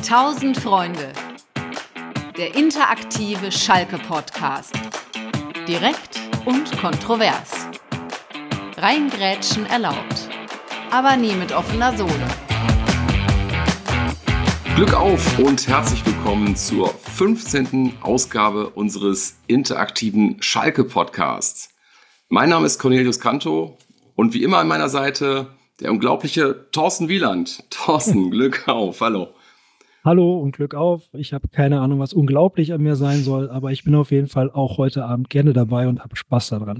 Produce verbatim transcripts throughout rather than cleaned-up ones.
Tausend Freunde. Der interaktive Schalke-Podcast. Direkt und kontrovers. Reingrätschen erlaubt, aber nie mit offener Sohle. Glück auf und herzlich willkommen zur fünfzehnten Ausgabe unseres interaktiven Schalke-Podcasts. Mein Name ist Cornelius Canto und wie immer an meiner Seite der unglaubliche Thorsten Wieland. Thorsten, Glück auf, hallo. Hallo und Glück auf. Ich habe keine Ahnung, was unglaublich an mir sein soll, aber ich bin auf jeden Fall auch heute Abend gerne dabei und habe Spaß daran.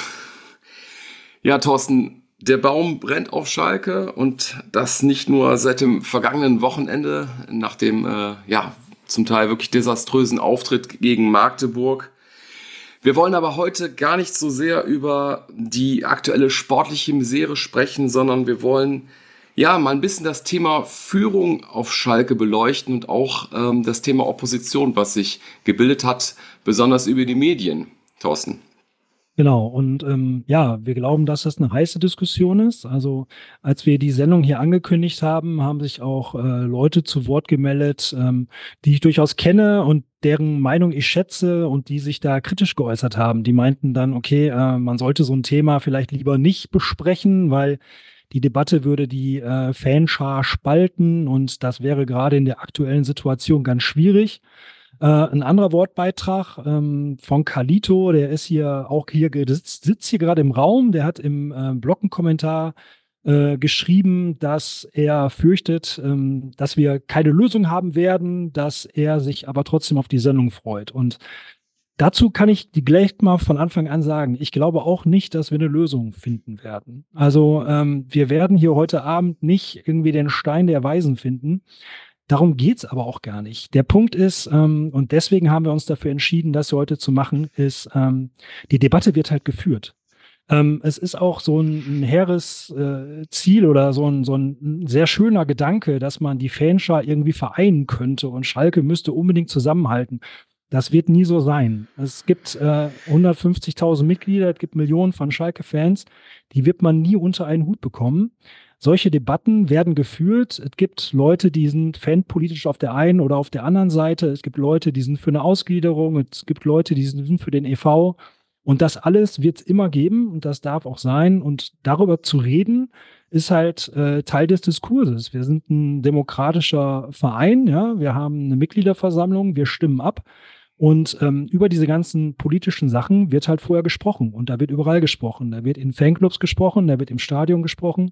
Ja, Thorsten, der Baum brennt auf Schalke und das nicht nur seit dem vergangenen Wochenende, nach dem äh, ja zum Teil wirklich desaströsen Auftritt gegen Magdeburg. Wir wollen aber heute gar nicht so sehr über die aktuelle sportliche Misere sprechen, sondern wir wollen ja mal ein bisschen das Thema Führung auf Schalke beleuchten und auch ähm, das Thema Opposition, was sich gebildet hat, besonders über die Medien. Thorsten. Genau, und ähm, ja, wir glauben, dass das eine heiße Diskussion ist. Also als wir die Sendung hier angekündigt haben, haben sich auch äh, Leute zu Wort gemeldet, ähm, die ich durchaus kenne und deren Meinung ich schätze und die sich da kritisch geäußert haben. Die meinten dann, okay, äh, man sollte so ein Thema vielleicht lieber nicht besprechen, weil die Debatte würde die äh, Fanschar spalten und das wäre gerade in der aktuellen Situation ganz schwierig. Äh, ein anderer Wortbeitrag ähm, von Carlito, der ist hier auch hier, sitzt, sitzt hier gerade im Raum, der hat im äh, Bloggenkommentar äh, geschrieben, dass er fürchtet, ähm, dass wir keine Lösung haben werden, dass er sich aber trotzdem auf die Sendung freut. Und dazu kann ich die gleich mal von Anfang an sagen, ich glaube auch nicht, dass wir eine Lösung finden werden. Also ähm, wir werden hier heute Abend nicht irgendwie den Stein der Weisen finden. Darum geht's aber auch gar nicht. Der Punkt ist, ähm, und deswegen haben wir uns dafür entschieden, das heute zu machen, ist, ähm, die Debatte wird halt geführt. Ähm, es ist auch so ein, ein hehres äh, Ziel oder so ein, so ein sehr schöner Gedanke, dass man die Fanschar irgendwie vereinen könnte und Schalke müsste unbedingt zusammenhalten. Das wird nie so sein. Es gibt äh, hundertfünfzigtausend Mitglieder, es gibt Millionen von Schalke-Fans, die wird man nie unter einen Hut bekommen. Solche Debatten werden geführt. Es gibt Leute, die sind fanpolitisch auf der einen oder auf der anderen Seite. Es gibt Leute, die sind für eine Ausgliederung. Es gibt Leute, die sind für den E V. Und das alles wird es immer geben und das darf auch sein. Und darüber zu reden, ist halt äh, Teil des Diskurses. Wir sind ein demokratischer Verein, ja. Wir haben eine Mitgliederversammlung, wir stimmen ab. Und ähm, über diese ganzen politischen Sachen wird halt vorher gesprochen. Und da wird überall gesprochen. Da wird in Fanclubs gesprochen, da wird im Stadion gesprochen.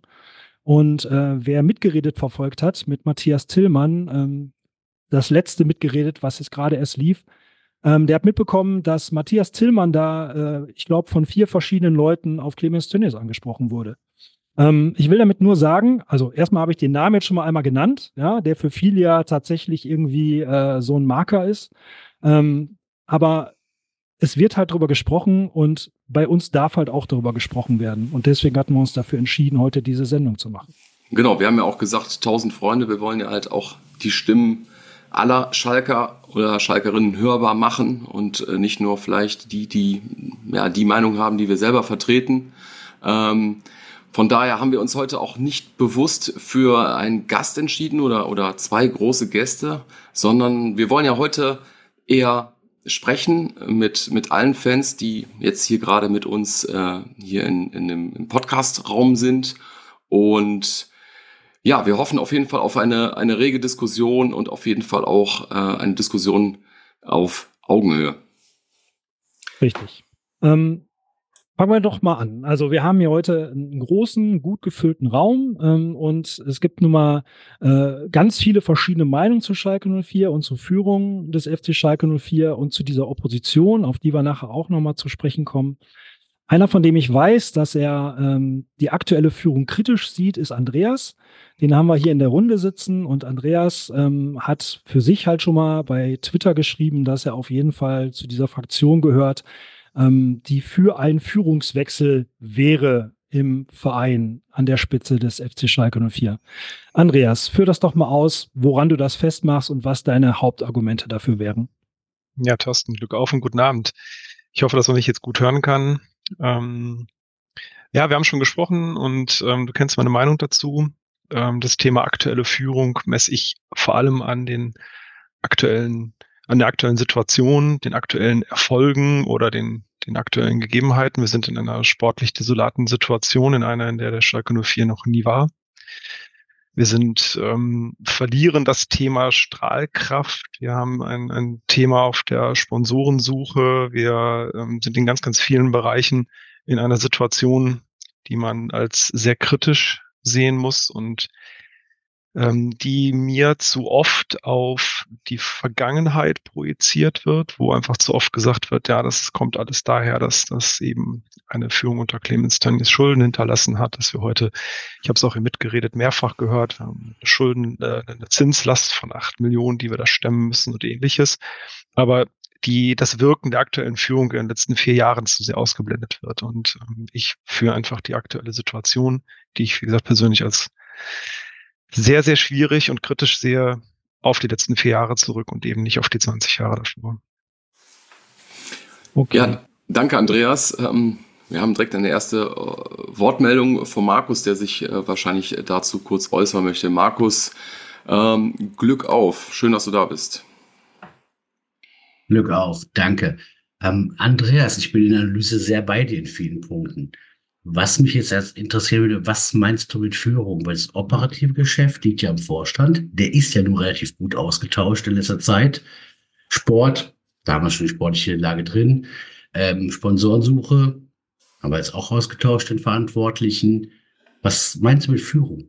Und äh, wer mitgeredet verfolgt hat mit Matthias Tillmann, ähm, das letzte mitgeredet, was jetzt gerade erst lief, ähm, der hat mitbekommen, dass Matthias Tillmann da, äh, ich glaube, von vier verschiedenen Leuten auf Clemens Tönnies angesprochen wurde. Ähm, ich will damit nur sagen, also erstmal habe ich den Namen jetzt schon mal einmal genannt, ja, der für viele ja tatsächlich irgendwie äh, so ein Marker ist. Ähm, aber es wird halt drüber gesprochen und bei uns darf halt auch darüber gesprochen werden. Und deswegen hatten wir uns dafür entschieden, heute diese Sendung zu machen. Genau, wir haben ja auch gesagt, tausend Freunde, wir wollen ja halt auch die Stimmen aller Schalker oder Schalkerinnen hörbar machen und äh, nicht nur vielleicht die, die ja die Meinung haben, die wir selber vertreten. Ähm, von daher haben wir uns heute auch nicht bewusst für einen Gast entschieden oder, oder zwei große Gäste, sondern wir wollen ja heute eher sprechen mit, mit allen Fans, die jetzt hier gerade mit uns äh, hier in, in dem, im Podcast-Raum sind. Und ja, wir hoffen auf jeden Fall auf eine, eine rege Diskussion und auf jeden Fall auch äh, eine Diskussion auf Augenhöhe. Richtig. Ähm, fangen wir doch mal an. Also wir haben hier heute einen großen, gut gefüllten Raum ähm, und es gibt nun mal äh, ganz viele verschiedene Meinungen zu Schalke null vier und zur Führung des F C Schalke null vier und zu dieser Opposition, auf die wir nachher auch nochmal zu sprechen kommen. Einer, von dem ich weiß, dass er ähm, die aktuelle Führung kritisch sieht, ist Andreas. Den haben wir hier in der Runde sitzen und Andreas ähm, hat für sich halt schon mal bei Twitter geschrieben, dass er auf jeden Fall zu dieser Fraktion gehört, ähm, die für einen Führungswechsel wäre im Verein an der Spitze des F C Schalke null vier. Andreas, führ das doch mal aus, woran du das festmachst und was deine Hauptargumente dafür wären. Ja, Thorsten, Glück auf und guten Abend. Ich hoffe, dass man mich jetzt gut hören kann. Ähm, ja, wir haben schon gesprochen und ähm, du kennst meine Meinung dazu. Ähm, das Thema aktuelle Führung messe ich vor allem an den aktuellen, an der aktuellen Situation, den aktuellen Erfolgen oder den, den aktuellen Gegebenheiten. Wir sind in einer sportlich desolaten Situation, in einer, in der der Schalke null vier noch nie war. Wir sind, ähm, verlieren das Thema Strahlkraft. Wir haben ein, ein Thema auf der Sponsorensuche. Wir ähm, sind in ganz, ganz vielen Bereichen in einer Situation, die man als sehr kritisch sehen muss und ähm, die mir zu oft auf die Vergangenheit projiziert wird, wo einfach zu oft gesagt wird, ja, das kommt alles daher, dass das eben eine Führung unter Clemens Tönnies Schulden hinterlassen hat, dass wir heute, ich habe es auch hier mitgeredet, mehrfach gehört, wir haben Schulden, äh, eine Zinslast von acht Millionen, die wir da stemmen müssen und ähnliches. Aber die, das Wirken der aktuellen Führung in den letzten vier Jahren zu sehr ausgeblendet wird. Und ähm, ich führe einfach die aktuelle Situation, die ich, wie gesagt, persönlich als sehr, sehr schwierig und kritisch sehe, auf die letzten vier Jahre zurück und eben nicht auf die zwanzig Jahre davor. Okay. Ja, danke, Andreas. Ähm, wir haben direkt eine erste äh, Wortmeldung von Markus, der sich äh, wahrscheinlich dazu kurz äußern möchte. Markus, ähm, Glück auf. Schön, dass du da bist. Glück auf, danke. Ähm, Andreas, ich bin in der Analyse sehr bei dir in vielen Punkten. Was mich jetzt erst interessieren würde, was meinst du mit Führung? Weil das operative Geschäft liegt ja im Vorstand. Der ist ja nun relativ gut ausgetauscht in letzter Zeit. Sport, da haben wir schon die sportliche Lage drin. Ähm, Sponsorensuche, haben wir jetzt auch ausgetauscht, den Verantwortlichen. Was meinst du mit Führung?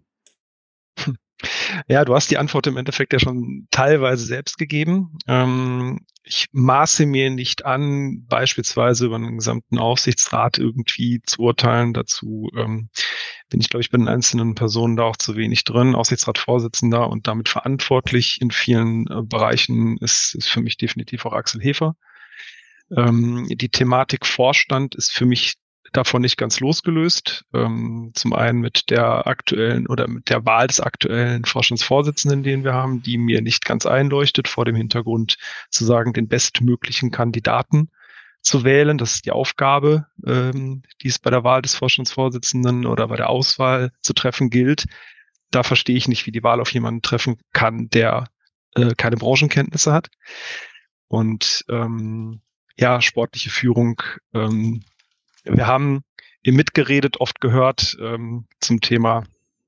Ja, du hast die Antwort im Endeffekt ja schon teilweise selbst gegeben. Ähm, ich maße mir nicht an, beispielsweise über einen gesamten Aufsichtsrat irgendwie zu urteilen. Dazu ähm, bin ich, glaube ich, bei den einzelnen Personen da auch zu wenig drin. Aufsichtsratsvorsitzender und damit verantwortlich in vielen äh, Bereichen ist, ist für mich definitiv auch Axel Hefer. Ähm, die Thematik Vorstand ist für mich davon nicht ganz losgelöst. Ähm, zum einen mit der aktuellen oder mit der Wahl des aktuellen Vorstandsvorsitzenden, den wir haben, die mir nicht ganz einleuchtet, vor dem Hintergrund zu sagen, den bestmöglichen Kandidaten zu wählen. Das ist die Aufgabe, ähm, die es bei der Wahl des Vorstandsvorsitzenden oder bei der Auswahl zu treffen gilt. Da verstehe ich nicht, wie die Wahl auf jemanden treffen kann, der äh, keine Branchenkenntnisse hat. Und ähm, ja, sportliche Führung, ähm, wir haben im Mitgeredet oft gehört ähm, zum Thema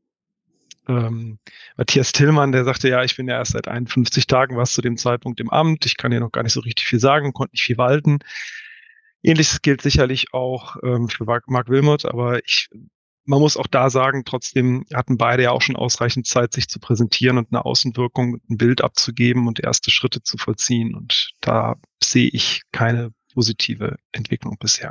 ähm, Matthias Tillmann, der sagte, ja, ich bin ja erst seit einundfünfzig Tagen, was zu dem Zeitpunkt im Amt, ich kann ja noch gar nicht so richtig viel sagen, konnte nicht viel walten. Ähnliches gilt sicherlich auch ähm, für Marc Wilmot, aber ich, man muss auch da sagen, trotzdem hatten beide ja auch schon ausreichend Zeit, sich zu präsentieren und eine Außenwirkung, ein Bild abzugeben und erste Schritte zu vollziehen. Und da sehe ich keine positive Entwicklung bisher.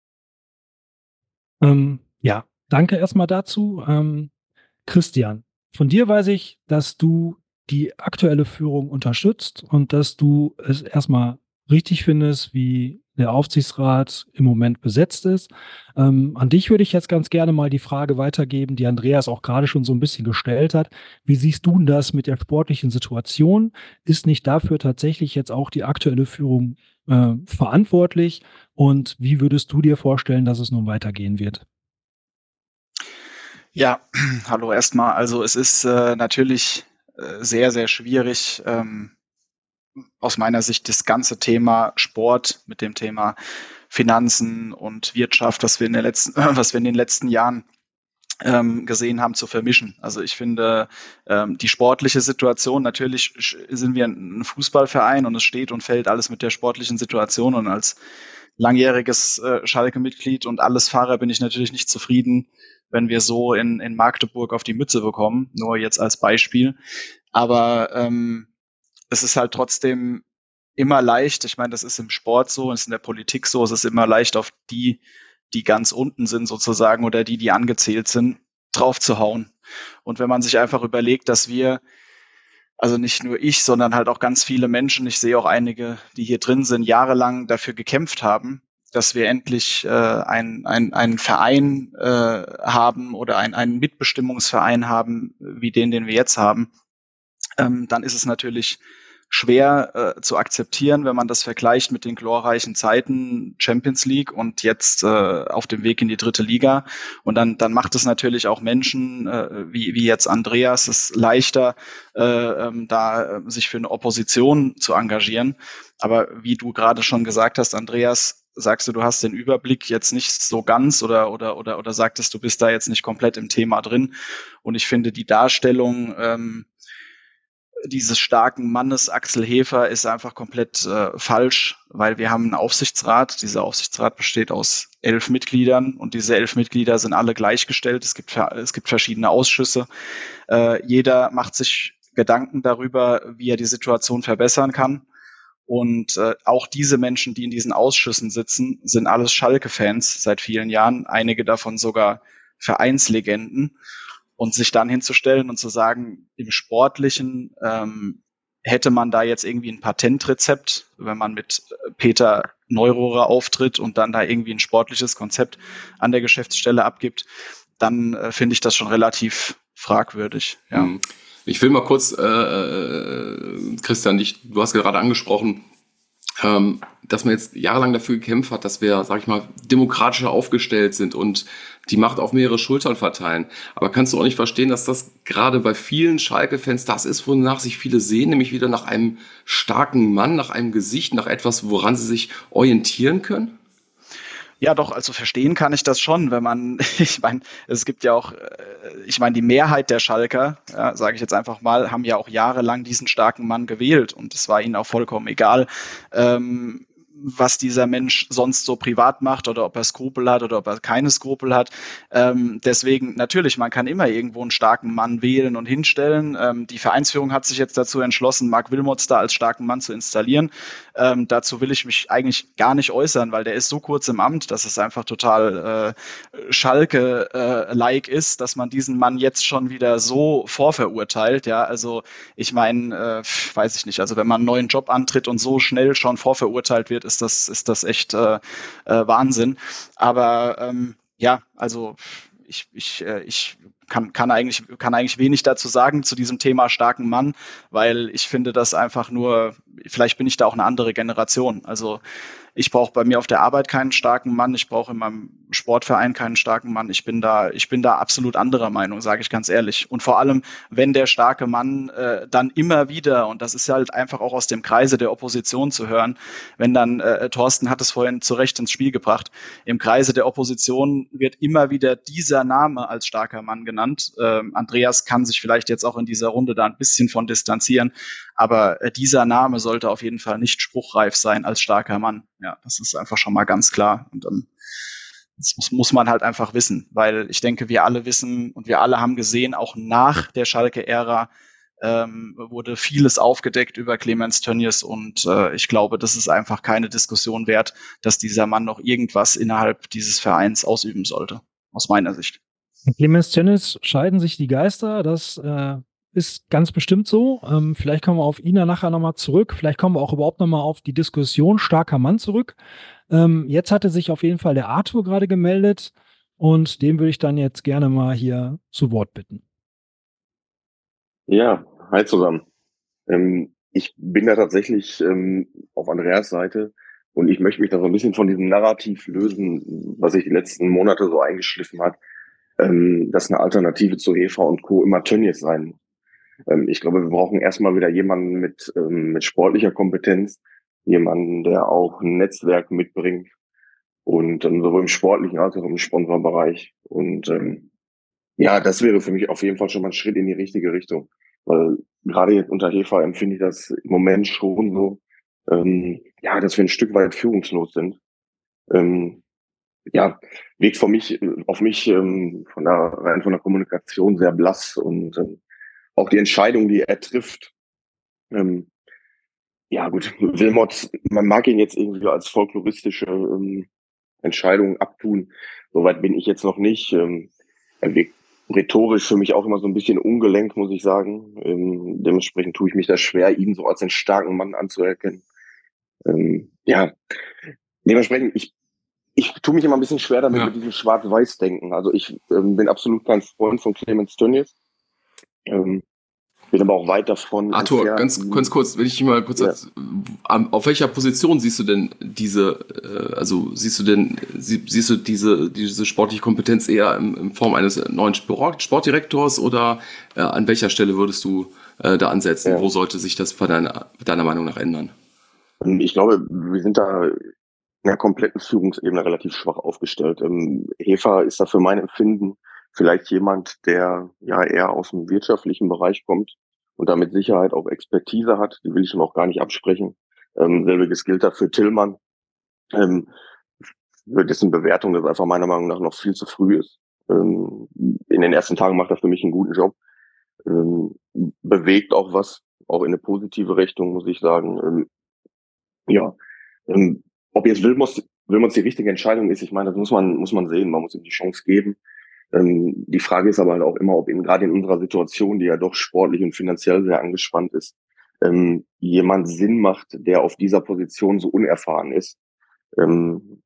Ähm, ja, danke erstmal dazu. Ähm, Christian, von dir weiß ich, dass du die aktuelle Führung unterstützt und dass du es erstmal richtig findest, wie der Aufsichtsrat im Moment besetzt ist. Ähm, an dich würde ich jetzt ganz gerne mal die Frage weitergeben, die Andreas auch gerade schon so ein bisschen gestellt hat. Wie siehst du das mit der sportlichen Situation? Ist nicht dafür tatsächlich jetzt auch die aktuelle Führung äh, verantwortlich? Und wie würdest du dir vorstellen, dass es nun weitergehen wird? Ja, hallo erstmal. Also es ist äh, natürlich äh, sehr, sehr schwierig, ähm, aus meiner Sicht das ganze Thema Sport mit dem Thema Finanzen und Wirtschaft, was wir in, der letzten, äh, was wir in den letzten Jahren ähm, gesehen haben, zu vermischen. Also ich finde, ähm, die sportliche Situation, natürlich sind wir ein Fußballverein und es steht und fällt alles mit der sportlichen Situation, und als langjähriges äh, Schalke-Mitglied und alles Fahrer bin ich natürlich nicht zufrieden, wenn wir so in, in Magdeburg auf die Mütze bekommen, nur jetzt als Beispiel. Aber ähm, es ist halt trotzdem immer leicht, ich meine, das ist im Sport so, es ist in der Politik so, es ist immer leicht, auf die, die ganz unten sind sozusagen oder die, die angezählt sind, drauf zu hauen. Und wenn man sich einfach überlegt, dass wir, also nicht nur ich, sondern halt auch ganz viele Menschen, ich sehe auch einige, die hier drin sind, jahrelang dafür gekämpft haben, dass wir endlich äh, einen ein Verein äh, haben oder ein, einen Mitbestimmungsverein haben, wie den, den wir jetzt haben, ähm, dann ist es natürlich schwer äh, zu akzeptieren, wenn man das vergleicht mit den glorreichen Zeiten Champions League und jetzt äh, auf dem Weg in die dritte Liga. Und dann, dann macht es natürlich auch Menschen äh, wie, wie jetzt Andreas es leichter, äh, ähm, da äh, sich für eine Opposition zu engagieren. Aber wie du gerade schon gesagt hast, Andreas, sagst du, du hast den Überblick jetzt nicht so ganz oder oder oder oder sagtest, du bist da jetzt nicht komplett im Thema drin. Und ich finde die Darstellung ähm, dieses starken Mannes Axel Hefer ist einfach komplett äh, falsch, weil wir haben einen Aufsichtsrat. Dieser Aufsichtsrat besteht aus elf Mitgliedern und diese elf Mitglieder sind alle gleichgestellt. Es gibt es gibt verschiedene Ausschüsse. Äh, jeder macht sich Gedanken darüber, wie er die Situation verbessern kann. Und äh, auch diese Menschen, die in diesen Ausschüssen sitzen, sind alles Schalke-Fans seit vielen Jahren, einige davon sogar Vereinslegenden. Und sich dann hinzustellen und zu sagen, im Sportlichen ähm, hätte man da jetzt irgendwie ein Patentrezept, wenn man mit Peter Neurohrer auftritt und dann da irgendwie ein sportliches Konzept an der Geschäftsstelle abgibt, dann äh, finde ich das schon relativ fragwürdig. Ja. Ich will mal kurz, äh, Christian, dich, du hast gerade angesprochen, ähm, dass man jetzt jahrelang dafür gekämpft hat, dass wir, sag ich mal, demokratischer aufgestellt sind und die Macht auf mehrere Schultern verteilen. Aber kannst du auch nicht verstehen, dass das gerade bei vielen Schalke-Fans das ist, wonach sich viele sehen, nämlich wieder nach einem starken Mann, nach einem Gesicht, nach etwas, woran sie sich orientieren können? Ja, doch, also verstehen kann ich das schon, wenn man, ich meine, es gibt ja auch, ich meine, die Mehrheit der Schalker, ja, sage ich jetzt einfach mal, haben ja auch jahrelang diesen starken Mann gewählt und es war ihnen auch vollkommen egal, ähm, was dieser Mensch sonst so privat macht oder ob er Skrupel hat oder ob er keine Skrupel hat. Ähm, deswegen, natürlich, man kann immer irgendwo einen starken Mann wählen und hinstellen. Ähm, die Vereinsführung hat sich jetzt dazu entschlossen, Marc Wilmots da als starken Mann zu installieren. Ähm, dazu will ich mich eigentlich gar nicht äußern, weil der ist so kurz im Amt, dass es einfach total äh, Schalke-like äh, ist, dass man diesen Mann jetzt schon wieder so vorverurteilt. Ja, also ich meine, äh, weiß ich nicht, also wenn man einen neuen Job antritt und so schnell schon vorverurteilt wird, ist das, ist das echt äh, äh, Wahnsinn. Aber ähm, ja, also ich, ich, äh, ich kann, kann, eigentlich, kann eigentlich wenig dazu sagen zu diesem Thema starken Mann, weil ich finde das einfach nur, vielleicht bin ich da auch eine andere Generation. Also ich brauche bei mir auf der Arbeit keinen starken Mann, ich brauche in meinem Sportverein keinen starken Mann. Ich bin da, ich bin da absolut anderer Meinung, sage ich ganz ehrlich. Und vor allem, wenn der starke Mann äh, dann immer wieder, und das ist halt einfach auch aus dem Kreise der Opposition zu hören, wenn dann, äh, Thorsten hat es vorhin zu Recht ins Spiel gebracht, im Kreise der Opposition wird immer wieder dieser Name als starker Mann genannt. Ähm, Andreas kann sich vielleicht jetzt auch in dieser Runde da ein bisschen von distanzieren, aber äh, dieser Name sollte auf jeden Fall nicht spruchreif sein als starker Mann. Ja, das ist einfach schon mal ganz klar. Und dann das muss, muss man halt einfach wissen, weil ich denke, wir alle wissen und wir alle haben gesehen, auch nach der Schalke-Ära ähm, wurde vieles aufgedeckt über Clemens Tönnies und äh, ich glaube, das ist einfach keine Diskussion wert, dass dieser Mann noch irgendwas innerhalb dieses Vereins ausüben sollte, aus meiner Sicht. Clemens Tönnies scheiden sich die Geister, das äh, ist ganz bestimmt so. Ähm, vielleicht kommen wir auf ihn dann nachher nochmal zurück. Vielleicht kommen wir auch überhaupt nochmal auf die Diskussion starker Mann zurück. Ähm, jetzt hatte sich auf jeden Fall der Arthur gerade gemeldet und den würde ich dann jetzt gerne mal hier zu Wort bitten. Ja, hi zusammen. Ähm, ich bin da tatsächlich ähm, auf Andreas Seite und ich möchte mich da so ein bisschen von diesem Narrativ lösen, was sich die letzten Monate so eingeschliffen hat, ähm, dass eine Alternative zu Hefer und Co. immer Tönnies sein muss. Ähm, ich glaube, wir brauchen erstmal wieder jemanden mit, ähm, mit sportlicher Kompetenz, jemanden, der auch ein Netzwerk mitbringt und ähm, sowohl im sportlichen als auch im Sponsorbereich. Und ähm, ja, das wäre für mich auf jeden Fall schon mal ein Schritt in die richtige Richtung. Weil gerade jetzt unter Hefer empfinde ich das im Moment schon so, ähm, ja, dass wir ein Stück weit führungslos sind. Ähm, ja, wirkt für mich, auf mich ähm, von der, rein von der Kommunikation sehr blass und ähm, auch die Entscheidung, die er trifft. Ähm, ja gut, Wilmots, man mag ihn jetzt irgendwie als folkloristische ähm, Entscheidung abtun. Soweit bin ich jetzt noch nicht. Ähm, er wirkt rhetorisch für mich auch immer so ein bisschen ungelenk, muss ich sagen. Ähm, dementsprechend tue ich mich da schwer, ihn so als einen starken Mann anzuerkennen. Ähm, ja, dementsprechend, ich ich tue mich immer ein bisschen schwer damit, ja. mit diesem Schwarz-Weiß-Denken. Also ich ähm, bin absolut kein Freund von Clemens Tönnies. Ähm, bin aber auch weit davon. Arthur, entfernt. ganz, ganz kurz, wenn ich dich mal kurz, Ja. als, auf welcher Position siehst du denn diese, äh, also siehst du denn, sie, siehst du diese, diese sportliche Kompetenz eher in, in Form eines neuen Sport, Sportdirektors oder äh, an welcher Stelle würdest du äh, da ansetzen? Ja. Wo sollte sich das von deiner, deiner Meinung nach ändern? Ich glaube, wir sind da in der kompletten Führungsebene relativ schwach aufgestellt. Ähm, Hefer ist da für mein Empfinden vielleicht jemand, der ja eher aus dem wirtschaftlichen Bereich kommt und da mit Sicherheit auch Expertise hat. Die will ich ihm auch gar nicht absprechen. Ähm, selbiges gilt da für Tillmann, ähm, für dessen Bewertung das einfach meiner Meinung nach noch viel zu früh ist. Ähm, in den ersten Tagen macht er für mich einen guten Job. Ähm, bewegt auch was, auch in eine positive Richtung, muss ich sagen. Ähm, ja, ähm, ob jetzt Wilmots, Wilmots die richtige Entscheidung ist, ich meine, das muss man, muss man sehen. Man muss ihm die Chance geben. Ähm, die Frage ist aber halt auch immer, ob eben gerade in unserer Situation, die ja doch sportlich und finanziell sehr angespannt ist, ähm, jemand Sinn macht, der auf dieser Position so unerfahren ist. Ähm,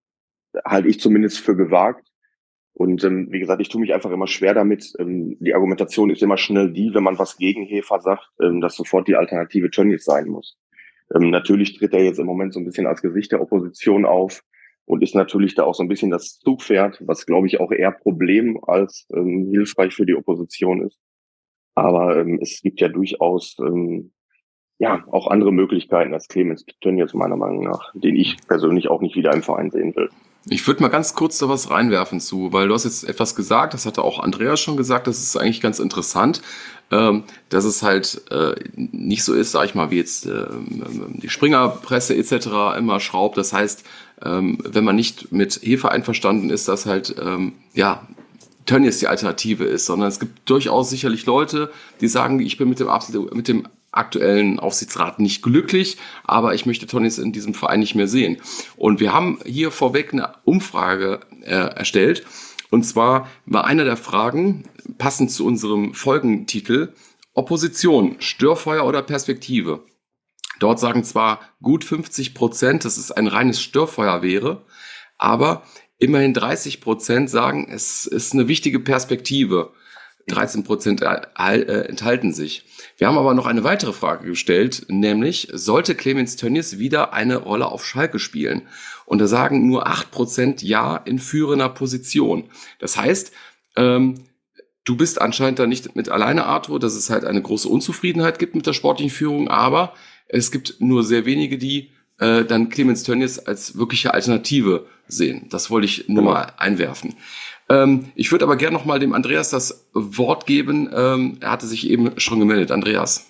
halte ich zumindest für gewagt. Und ähm, wie gesagt, ich tue mich einfach immer schwer damit. Ähm, die Argumentation ist immer schnell die, wenn man was gegen Hefer sagt, ähm, dass sofort die Alternative Tönnies sein muss. Ähm, natürlich tritt er jetzt im Moment so ein bisschen als Gesicht der Opposition auf und ist natürlich da auch so ein bisschen das Zugpferd, was, glaube ich, auch eher Problem als ähm, hilfreich für die Opposition ist. Aber ähm, es gibt ja durchaus ähm, ja auch andere Möglichkeiten als Clemens Tönnies meiner Meinung nach, den ich persönlich auch nicht wieder im Verein sehen will. Ich würde mal ganz kurz da was reinwerfen zu, weil du hast jetzt etwas gesagt, das hatte auch Andreas schon gesagt, das ist eigentlich ganz interessant, ähm, dass es halt äh, nicht so ist, sag ich mal, wie jetzt äh, die Springerpresse et cetera immer schraubt. Das heißt, ähm, wenn man nicht mit Hefer einverstanden ist, dass halt, ähm, ja, Tönnies die Alternative ist, sondern es gibt durchaus sicherlich Leute, die sagen, ich bin mit dem, mit dem aktuellen Aufsichtsrat nicht glücklich, aber ich möchte Tönnies in diesem Verein nicht mehr sehen. Und wir haben hier vorweg eine Umfrage äh, erstellt. Und zwar war einer der Fragen, passend zu unserem Folgentitel, Opposition, Störfeuer oder Perspektive. Dort sagen zwar gut fünfzig Prozent, dass es ein reines Störfeuer wäre, aber immerhin dreißig Prozent sagen, es ist eine wichtige Perspektive. dreizehn Prozent enthalten sich. Wir haben aber noch eine weitere Frage gestellt, nämlich, sollte Clemens Tönnies wieder eine Rolle auf Schalke spielen? Und da sagen nur acht Prozent ja in führender Position. Das heißt, ähm, du bist anscheinend da nicht mit alleine, Arthur, dass es halt eine große Unzufriedenheit gibt mit der sportlichen Führung, aber es gibt nur sehr wenige, die äh, dann Clemens Tönnies als wirkliche Alternative sehen. Das wollte ich nur mal einwerfen. Ähm, ich würde aber gerne noch mal dem Andreas das Wort geben. Ähm, er hatte sich eben schon gemeldet. Andreas.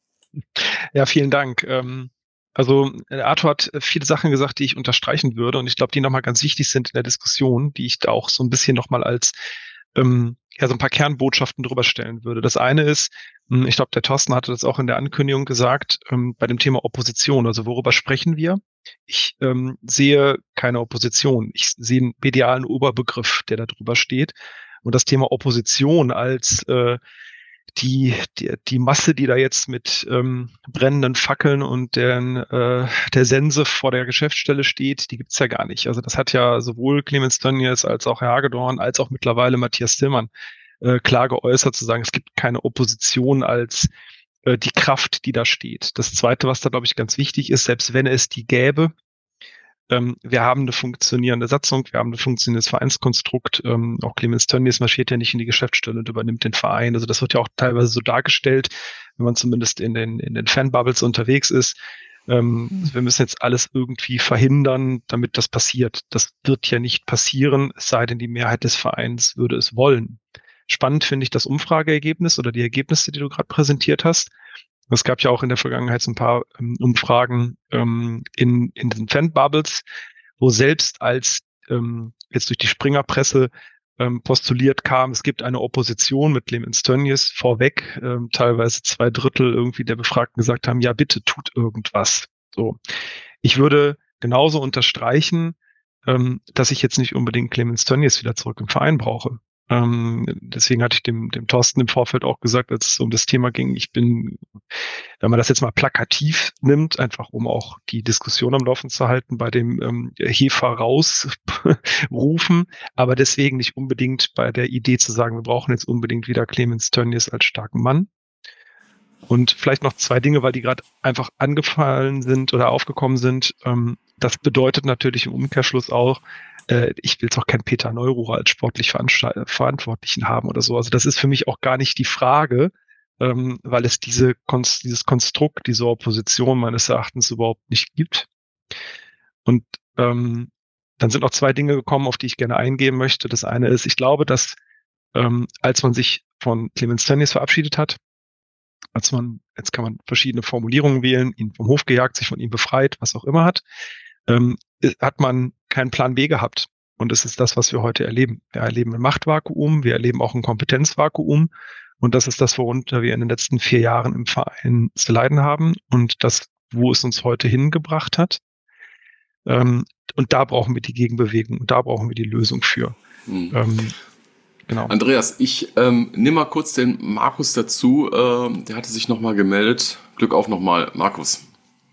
Ja, vielen Dank. Ähm, also Arthur hat viele Sachen gesagt, die ich unterstreichen würde und ich glaube, die nochmal ganz wichtig sind in der Diskussion, die ich da auch so ein bisschen nochmal als ähm, ja, so ein paar Kernbotschaften drüber stellen würde. Das eine ist, ich glaube, der Thorsten hatte das auch in der Ankündigung gesagt, ähm, bei dem Thema Opposition, also worüber sprechen wir? Ich ähm, sehe keine Opposition. Ich sehe einen medialen Oberbegriff, der da drüber steht. Und das Thema Opposition als äh, die, die die Masse, die da jetzt mit ähm, brennenden Fackeln und deren, äh, der Sense vor der Geschäftsstelle steht, die gibt's ja gar nicht. Also das hat ja sowohl Clemens Tönnies als auch Herr Hagedorn als auch mittlerweile Matthias Tillmann äh, klar geäußert, zu sagen, es gibt keine Opposition als äh, die Kraft, die da steht. Das Zweite, was da, glaube ich, ganz wichtig ist, selbst wenn es die gäbe, ähm, wir haben eine funktionierende Satzung, wir haben ein funktionierendes Vereinskonstrukt. Ähm, auch Clemens Tönnies marschiert ja nicht in die Geschäftsstelle und übernimmt den Verein. Also das wird ja auch teilweise so dargestellt, wenn man zumindest in den, in den Fanbubbles unterwegs ist. Ähm, mhm. Wir müssen jetzt alles irgendwie verhindern, damit das passiert. Das wird ja nicht passieren, es sei denn, die Mehrheit des Vereins würde es wollen. Spannend finde ich das Umfrageergebnis oder die Ergebnisse, die du gerade präsentiert hast. Es gab ja auch in der Vergangenheit so ein paar ähm, Umfragen ähm, in, in den Fanbubbles, wo selbst als ähm, jetzt durch die Springerpresse ähm, postuliert kam, es gibt eine Opposition mit Clemens Tönnies vorweg, ähm, teilweise zwei Drittel irgendwie der Befragten gesagt haben, ja bitte tut irgendwas. So, ich würde genauso unterstreichen, ähm, dass ich jetzt nicht unbedingt Clemens Tönnies wieder zurück im Verein brauche. Ähm, deswegen hatte ich dem, dem Thorsten im Vorfeld auch gesagt, als es um das Thema ging, ich bin, wenn man das jetzt mal plakativ nimmt, einfach um auch die Diskussion am Laufen zu halten, bei dem ähm, Hefer rausrufen, aber deswegen nicht unbedingt bei der Idee zu sagen, wir brauchen jetzt unbedingt wieder Clemens Tönnies als starken Mann. Und vielleicht noch zwei Dinge, weil die gerade einfach angefallen sind oder aufgekommen sind. Ähm, das bedeutet natürlich im Umkehrschluss auch, äh, ich will jetzt auch keinen Peter Neururer als sportlich Verantwortlichen haben oder so. Also das ist für mich auch gar nicht die Frage, ähm, weil es diese Konst- dieses Konstrukt, diese Opposition meines Erachtens überhaupt nicht gibt. Und ähm, dann sind noch zwei Dinge gekommen, auf die ich gerne eingehen möchte. Das eine ist, ich glaube, dass ähm, als man sich von Clemens Tönnies verabschiedet hat, als man, jetzt kann man verschiedene Formulierungen wählen, ihn vom Hof gejagt, sich von ihm befreit, was auch immer hat, ähm, hat man keinen Plan B gehabt. Und das ist das, was wir heute erleben. Wir erleben ein Machtvakuum, wir erleben auch ein Kompetenzvakuum. Und das ist das, worunter wir in den letzten vier Jahren im Verein zu leiden haben und das, wo es uns heute hingebracht hat. Ähm, und da brauchen wir die Gegenbewegung und da brauchen wir die Lösung für. Mhm. Ähm, genau. Andreas, ich ähm, nehme mal kurz den Markus dazu. Ähm, der hatte sich nochmal gemeldet. Glück auf nochmal, Markus.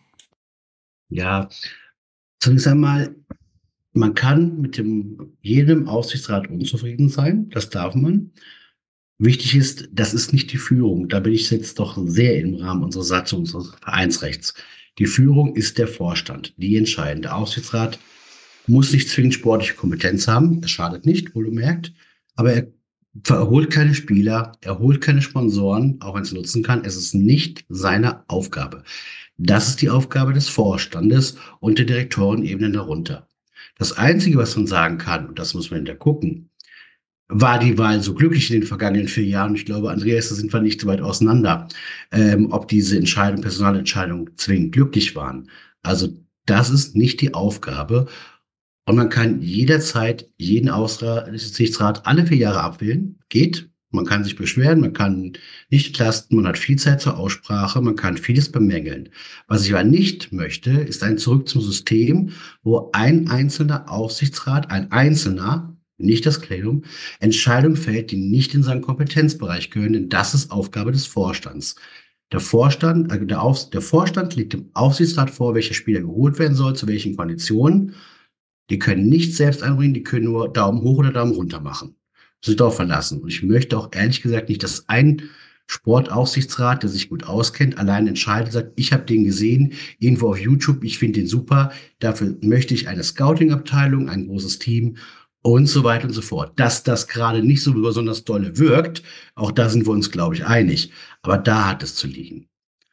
Ja, zunächst einmal, man kann mit dem, jedem Aufsichtsrat unzufrieden sein. Das darf man. Wichtig ist, das ist nicht die Führung. Da bin ich jetzt doch sehr im Rahmen unserer Satzung, unseres Vereinsrechts. Die Führung ist der Vorstand, die entscheiden. Der Aufsichtsrat muss nicht zwingend sportliche Kompetenz haben. Das schadet nicht, wohlgemerkt. Aber er holt keine Spieler, er holt keine Sponsoren, auch wenn es nutzen kann. Es ist nicht seine Aufgabe. Das ist die Aufgabe des Vorstandes und der Direktorenebene darunter. Das Einzige, was man sagen kann, und das muss man hinterher gucken, war die Wahl so glücklich in den vergangenen vier Jahren? Ich glaube, Andreas, da sind wir nicht so weit auseinander, ähm, ob diese Entscheidung, Personalentscheidungen zwingend glücklich waren. Also das ist nicht die Aufgabe. Und man kann jederzeit jeden Aufsichtsrat alle vier Jahre abwählen. Geht. Man kann sich beschweren, man kann nicht entlasten, man hat viel Zeit zur Aussprache, man kann vieles bemängeln. Was ich aber nicht möchte, ist ein Zurück zum System, wo ein einzelner Aufsichtsrat, ein einzelner, nicht das Plenum, Entscheidungen fällt, die nicht in seinen Kompetenzbereich gehören, denn das ist Aufgabe des Vorstands. Der Vorstand, äh, der, Auf, der Vorstand legt dem Aufsichtsrat vor, welche Spieler geholt werden soll, zu welchen Konditionen. Die können nicht selbst einbringen, die können nur Daumen hoch oder Daumen runter machen. Sich darauf verlassen. Und ich möchte auch ehrlich gesagt nicht, dass ein Sportaufsichtsrat, der sich gut auskennt, allein entscheidet, sagt, ich habe den gesehen, irgendwo auf YouTube, ich finde den super, dafür möchte ich eine Scouting-Abteilung, ein großes Team und so weiter und so fort. Dass das gerade nicht so besonders dolle wirkt, auch da sind wir uns, glaube ich, einig. Aber da hat es zu liegen.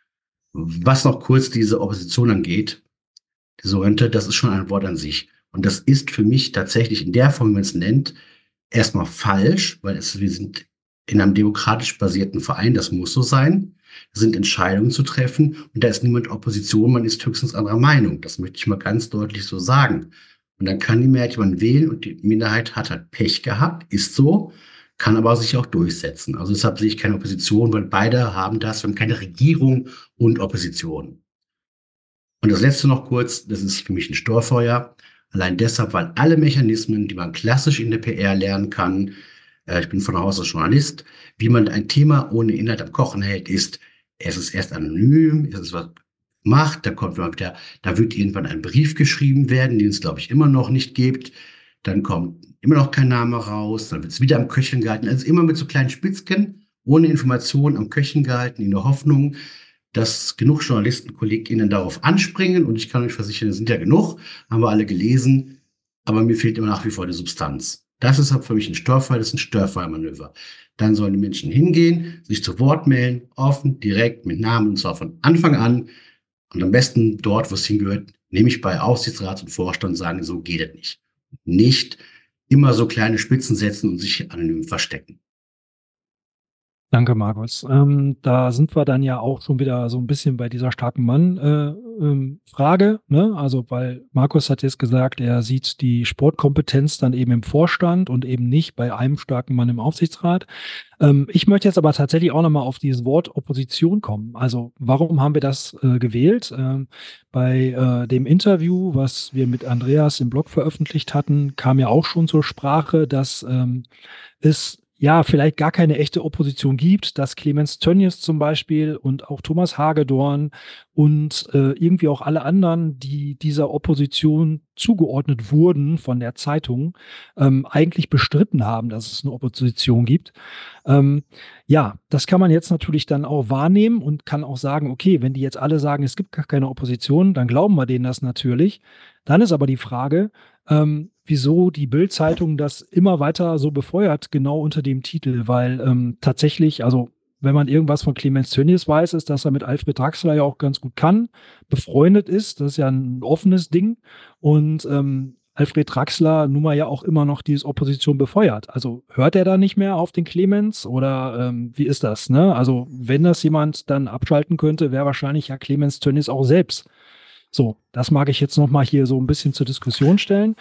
Was noch kurz diese Opposition angeht, die sogenannte, das ist schon ein Wort an sich. Und das ist für mich tatsächlich in der Form, wie man es nennt, erstmal falsch, weil es, wir sind in einem demokratisch basierten Verein, das muss so sein. Da sind Entscheidungen zu treffen und da ist niemand Opposition, man ist höchstens anderer Meinung. Das möchte ich mal ganz deutlich so sagen. Und dann kann die Mehrheit jemanden wählen und die Minderheit hat halt Pech gehabt, ist so, kann aber sich auch durchsetzen. Also deshalb sehe ich keine Opposition, weil beide haben das, wir haben keine Regierung und Opposition. Und das letzte noch kurz, das ist für mich ein Störfeuer. Allein deshalb, weil alle Mechanismen, die man klassisch in der P R lernen kann, äh, ich bin von Haus aus Journalist, wie man ein Thema ohne Inhalt am Kochen hält, ist, es ist erst anonym, es ist was macht, da kommt man wieder, da wird irgendwann ein Brief geschrieben werden, den es, glaube ich, immer noch nicht gibt, dann kommt immer noch kein Name raus, dann wird es wieder am Köcheln gehalten, also immer mit so kleinen Spitzchen, ohne Informationen am Köcheln gehalten, in der Hoffnung, dass genug JournalistenkollegInnen darauf anspringen und ich kann euch versichern, es sind ja genug, haben wir alle gelesen, aber mir fehlt immer nach wie vor die Substanz. Das ist halt für mich ein Störfall, das ist ein Störfallmanöver. Dann sollen die Menschen hingehen, sich zu Wort melden, offen, direkt, mit Namen und zwar von Anfang an und am besten dort, wo es hingehört, nämlich bei Aufsichtsrat und Vorstand sagen, so geht es nicht. Nicht immer so kleine Spitzen setzen und sich anonym verstecken. Danke, Markus. Ähm, da sind wir dann ja auch schon wieder so ein bisschen bei dieser starken Mann-Frage, äh, ähm, ne? Also, weil Markus hat jetzt gesagt, er sieht die Sportkompetenz dann eben im Vorstand und eben nicht bei einem starken Mann im Aufsichtsrat. Ähm, ich möchte jetzt aber tatsächlich auch nochmal auf dieses Wort Opposition kommen. Also, warum haben wir das äh, gewählt? Ähm, bei äh, dem Interview, was wir mit Andreas im Blog veröffentlicht hatten, kam ja auch schon zur Sprache, dass ähm, es ja, vielleicht gar keine echte Opposition gibt, dass Clemens Tönnies zum Beispiel und auch Thomas Hagedorn und äh, irgendwie auch alle anderen, die dieser Opposition zugeordnet wurden von der Zeitung, ähm, eigentlich bestritten haben, dass es eine Opposition gibt. Ähm, ja, das kann man jetzt natürlich dann auch wahrnehmen und kann auch sagen, okay, wenn die jetzt alle sagen, es gibt gar keine Opposition, dann glauben wir denen das natürlich. Dann ist aber die Frage, ähm, wieso die Bild-Zeitung das immer weiter so befeuert, genau unter dem Titel, weil ähm, tatsächlich, also wenn man irgendwas von Clemens Tönnies weiß, ist, dass er mit Alfred Draxler ja auch ganz gut kann, befreundet ist, das ist ja ein offenes Ding und ähm, Alfred Draxler nun mal ja auch immer noch diese Opposition befeuert. Also hört er da nicht mehr auf den Clemens oder ähm, wie ist das, ne? Also wenn das jemand dann abschalten könnte, wäre wahrscheinlich ja Clemens Tönnies auch selbst. So, das mag ich jetzt noch mal hier so ein bisschen zur Diskussion stellen.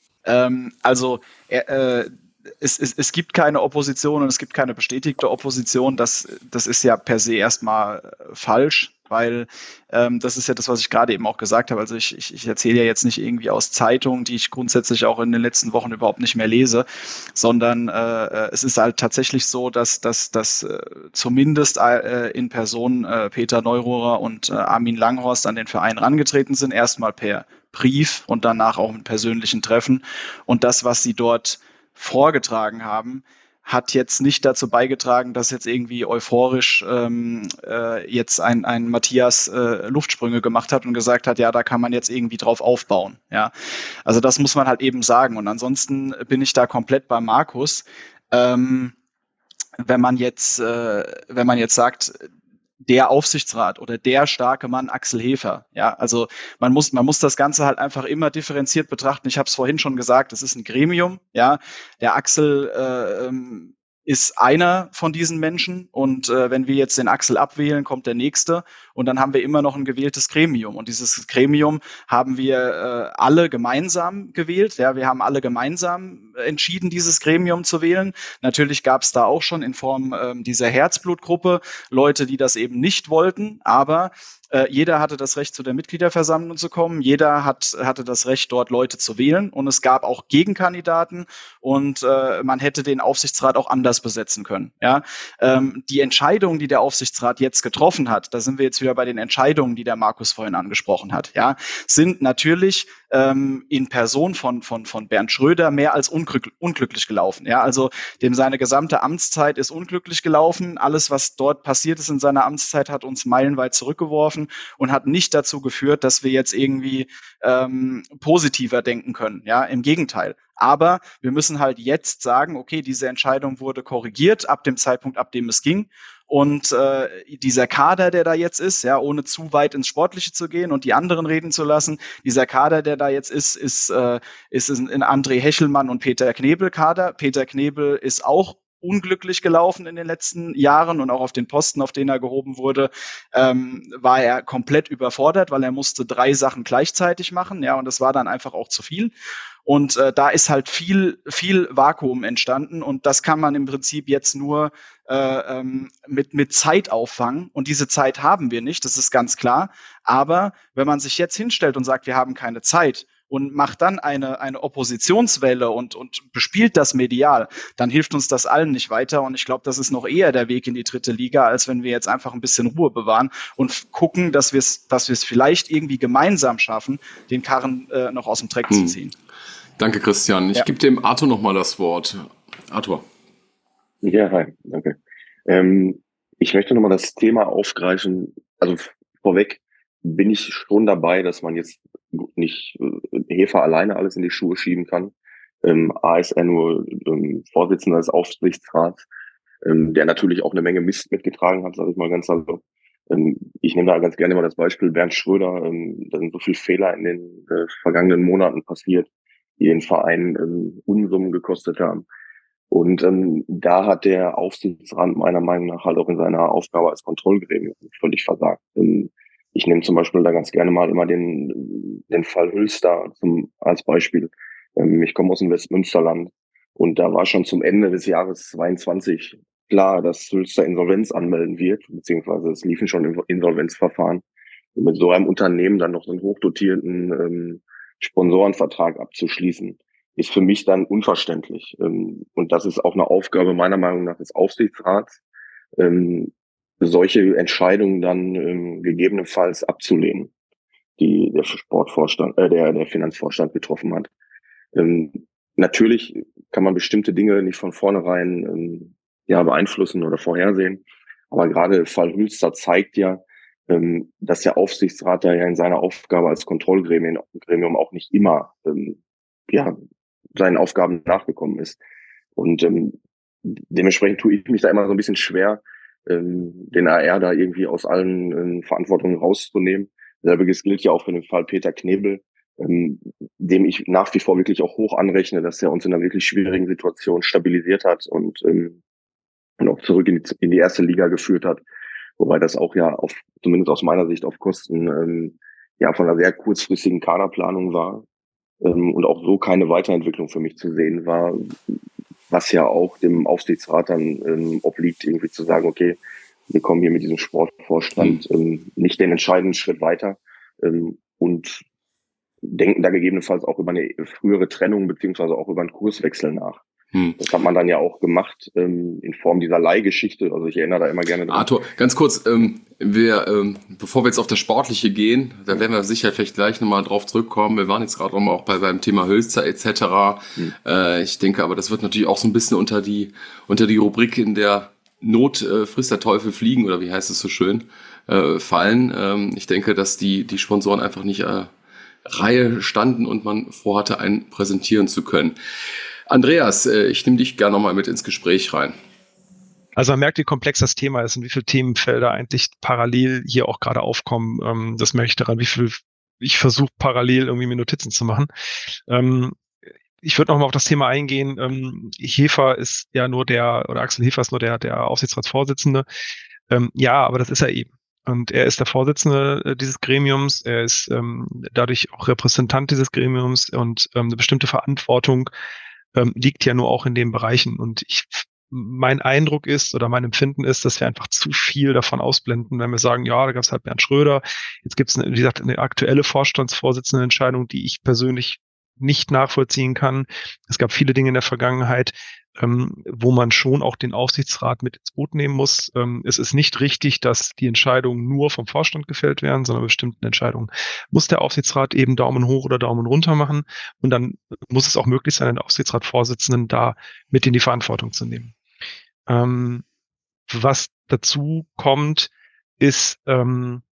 Ähm, also äh, es, es, es gibt keine Opposition und es gibt keine bestätigte Opposition. Das, das ist ja per se erstmal falsch, weil ähm, das ist ja das, was ich gerade eben auch gesagt habe. Also ich, ich, ich erzähle ja jetzt nicht irgendwie aus Zeitungen, die ich grundsätzlich auch in den letzten Wochen überhaupt nicht mehr lese, sondern äh, es ist halt tatsächlich so, dass, dass, dass äh, zumindest äh, in Person äh, Peter Neururer und äh, Armin Langhorst an den Verein rangetreten sind, erstmal per Brief und danach auch mit persönlichen Treffen. Und das, was sie dort vorgetragen haben, hat jetzt nicht dazu beigetragen, dass jetzt irgendwie euphorisch ähm, äh, jetzt ein, ein Matthias äh, Luftsprünge gemacht hat und gesagt hat, ja, da kann man jetzt irgendwie drauf aufbauen. Ja, also das muss man halt eben sagen. Und ansonsten bin ich da komplett bei Markus. Ähm, wenn man jetzt, äh, wenn man jetzt sagt, der Aufsichtsrat oder der starke Mann Axel Hefer. Ja, also man muss, man muss das Ganze halt einfach immer differenziert betrachten. Ich habe es vorhin schon gesagt, es ist ein Gremium. Ja, der Axel äh, ähm, ist einer von diesen Menschen und äh, wenn wir jetzt den Axel abwählen, kommt der nächste und dann haben wir immer noch ein gewähltes Gremium und dieses Gremium haben wir äh, alle gemeinsam gewählt. Ja, wir haben alle gemeinsam entschieden, dieses Gremium zu wählen. Natürlich gab es da auch schon in Form ähm, dieser Herzblutgruppe Leute, die das eben nicht wollten, aber äh, jeder hatte das Recht, zu der Mitgliederversammlung zu kommen. Jeder hat, hatte das Recht, dort Leute zu wählen. Und es gab auch Gegenkandidaten. Und äh, man hätte den Aufsichtsrat auch anders besetzen können. Ja? Ähm, die Entscheidung, die der Aufsichtsrat jetzt getroffen hat, da sind wir jetzt wieder bei den Entscheidungen, die der Markus vorhin angesprochen hat, ja, sind natürlich ähm, in Person von, von, von Bernd Schröder mehr als unglück, unglücklich gelaufen. Ja? Also dem seine gesamte Amtszeit ist unglücklich gelaufen. Alles, was dort passiert ist in seiner Amtszeit, hat uns meilenweit zurückgeworfen und hat nicht dazu geführt, dass wir jetzt irgendwie ähm, positiver denken können. Ja, im Gegenteil. Aber wir müssen halt jetzt sagen, okay, diese Entscheidung wurde korrigiert ab dem Zeitpunkt, ab dem es ging. Und äh, dieser Kader, der da jetzt ist, ja, ohne zu weit ins Sportliche zu gehen und die anderen reden zu lassen, dieser Kader, der da jetzt ist, ist, äh, ist in André Hechelmann und Peter Knebel Kader. Peter Knebel ist auch unglücklich gelaufen in den letzten Jahren und auch auf den Posten, auf den er gehoben wurde, ähm, war er komplett überfordert, weil er musste drei Sachen gleichzeitig machen, ja, und das war dann einfach auch zu viel. Und äh, da ist halt viel, viel Vakuum entstanden und das kann man im Prinzip jetzt nur äh, ähm, mit, mit Zeit auffangen. Und diese Zeit haben wir nicht, das ist ganz klar. Aber wenn man sich jetzt hinstellt und sagt, wir haben keine Zeit und macht dann eine, eine Oppositionswelle und, und bespielt das medial, dann hilft uns das allen nicht weiter. Und ich glaube, das ist noch eher der Weg in die dritte Liga, als wenn wir jetzt einfach ein bisschen Ruhe bewahren und gucken, dass wir es dass wir es vielleicht irgendwie gemeinsam schaffen, den Karren äh, noch aus dem Dreck hm. zu ziehen. Danke, Christian. Ich ja. gebe dem Arthur noch mal das Wort. Arthur. Ja, hi, danke. Ähm, ich möchte noch mal das Thema aufgreifen. Also vorweg bin ich schon dabei, dass man jetzt nicht äh, Hefer alleine alles in die Schuhe schieben kann. Ähm, A ist er nur ähm, Vorsitzender des Aufsichtsrats, ähm, der natürlich auch eine Menge Mist mitgetragen hat, sage ich mal ganz salopp. Ähm, ich nehme da ganz gerne mal das Beispiel Bernd Schröder. Ähm, da sind so viele Fehler in den äh, vergangenen Monaten passiert, die den Verein ähm, Unsummen gekostet haben. Und ähm, da hat der Aufsichtsrat meiner Meinung nach halt auch in seiner Aufgabe als Kontrollgremium völlig versagt. Ähm, ich nehme zum Beispiel da ganz gerne mal immer den den Fall Hülster zum, als Beispiel. Ähm, ich komme aus dem Westmünsterland und da war schon zum Ende des Jahres zweiundzwanzig klar, dass Hülster Insolvenz anmelden wird, beziehungsweise es liefen schon Insolvenzverfahren. Und mit so einem Unternehmen dann noch so einen hochdotierten ähm, Sponsorenvertrag abzuschließen, ist für mich dann unverständlich. Ähm, und das ist auch eine Aufgabe meiner Meinung nach des Aufsichtsrats, ähm, solche Entscheidungen dann ähm, gegebenenfalls abzulehnen, die der Sportvorstand, äh, der, der Finanzvorstand getroffen hat. Ähm, natürlich kann man bestimmte Dinge nicht von vornherein ähm, ja, beeinflussen oder vorhersehen. Aber gerade der Fall Hülster zeigt ja, ähm, dass der Aufsichtsrat da ja in seiner Aufgabe als Kontrollgremium Gremium auch nicht immer ähm, ja, seinen Aufgaben nachgekommen ist. Und ähm, dementsprechend tue ich mich da immer so ein bisschen schwer, ähm, den A R da irgendwie aus allen ähm, Verantwortungen rauszunehmen. Selbiges gilt ja auch für den Fall Peter Knebel, ähm, dem ich nach wie vor wirklich auch hoch anrechne, dass er uns in einer wirklich schwierigen Situation stabilisiert hat und, ähm, und auch zurück in die, in die erste Liga geführt hat. Wobei das auch ja auf, zumindest aus meiner Sicht, auf Kosten ähm, ja von einer sehr kurzfristigen Kaderplanung war ähm, und auch so keine Weiterentwicklung für mich zu sehen war, was ja auch dem Aufsichtsrat dann ähm, obliegt, irgendwie zu sagen, okay, wir kommen hier mit diesem Sportvorstand mhm. ähm, nicht den entscheidenden Schritt weiter ähm, und denken da gegebenenfalls auch über eine frühere Trennung beziehungsweise auch über einen Kurswechsel nach. Hm. Das hat man dann ja auch gemacht ähm, in Form dieser Leihgeschichte. Also ich erinnere da immer gerne dran. Arthur, ganz kurz, ähm, wir, ähm, bevor wir jetzt auf das Sportliche gehen, da werden wir sicher vielleicht gleich nochmal drauf zurückkommen. Wir waren jetzt gerade auch bei beim Thema Hülster et cetera. Hm. Äh, ich denke, aber das wird natürlich auch so ein bisschen unter die unter die Rubrik in der Not äh, frisst der Teufel fliegen, oder wie heißt es so schön, äh, fallen. Ähm, ich denke, dass die die Sponsoren einfach nicht äh, Reihe standen und man vorhatte, einen präsentieren zu können. Andreas, ich nehme dich gerne nochmal mit ins Gespräch rein. Also man merkt, wie komplex das Thema ist und wie viele Themenfelder eigentlich parallel hier auch gerade aufkommen. Das merke ich daran, wie viel ich versuche, parallel irgendwie mir Notizen zu machen. Ich würde nochmal auf das Thema eingehen. Hefer ist ja nur der, oder Axel Hefer ist nur der, der Aufsichtsratsvorsitzende. Ja, aber das ist er eben. Und er ist der Vorsitzende dieses Gremiums, er ist ähm, dadurch auch Repräsentant dieses Gremiums und ähm, eine bestimmte Verantwortung ähm, liegt ja nur auch in den Bereichen. Und ich, mein Eindruck ist oder mein Empfinden ist, dass wir einfach zu viel davon ausblenden, wenn wir sagen, ja, da gab es halt Bernd Schröder, jetzt gibt es, wie gesagt, eine aktuelle Vorstandsvorsitzendenentscheidung, die ich persönlich nicht nachvollziehen kann. Es gab viele Dinge in der Vergangenheit, ähm, wo man schon auch den Aufsichtsrat mit ins Boot nehmen muss. Ähm, es ist nicht richtig, dass die Entscheidungen nur vom Vorstand gefällt werden, sondern bestimmten Entscheidungen muss der Aufsichtsrat eben Daumen hoch oder Daumen runter machen. Und dann muss es auch möglich sein, den Aufsichtsratsvorsitzenden da mit in die Verantwortung zu nehmen. Ähm, was dazu kommt, ist, ähm,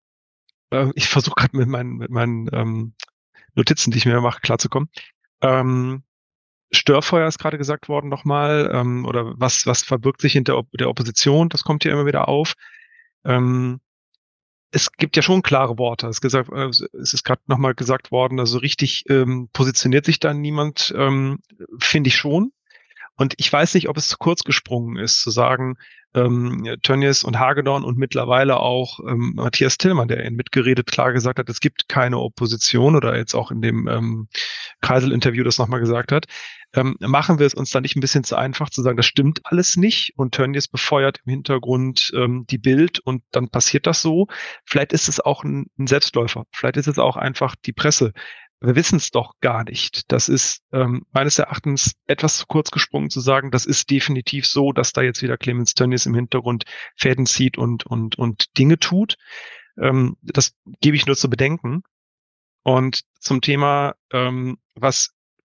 äh, ich versuche gerade mit meinen, mit meinen ähm, Notizen, die ich mir mache, klarzukommen. Ähm, Störfeuer ist gerade gesagt worden nochmal, ähm, oder was, was verbirgt sich hinter der Opposition, das kommt hier immer wieder auf. Ähm, es gibt ja schon klare Worte. Es, gesagt, äh, es ist gerade nochmal gesagt worden, also richtig ähm, positioniert sich da niemand, ähm, finde ich schon. Und ich weiß nicht, ob es zu kurz gesprungen ist, zu sagen, ähm, Tönnies und Hagedorn und mittlerweile auch ähm, Matthias Tillmann, der in Mitgeredet klar gesagt hat, es gibt keine Opposition oder jetzt auch in dem ähm, Kreisel-Interview das nochmal gesagt hat. Ähm, machen wir es uns dann nicht ein bisschen zu einfach zu sagen, das stimmt alles nicht und Tönnies befeuert im Hintergrund ähm, die Bild und dann passiert das so. Vielleicht ist es auch ein, ein Selbstläufer. Vielleicht ist es auch einfach die Presse. Wir wissen es doch gar nicht. Das ist ähm, meines Erachtens etwas zu kurz gesprungen zu sagen, das ist definitiv so, dass da jetzt wieder Clemens Tönnies im Hintergrund Fäden zieht und und und Dinge tut. Ähm, das gebe ich nur zu bedenken. Und zum Thema, ähm, was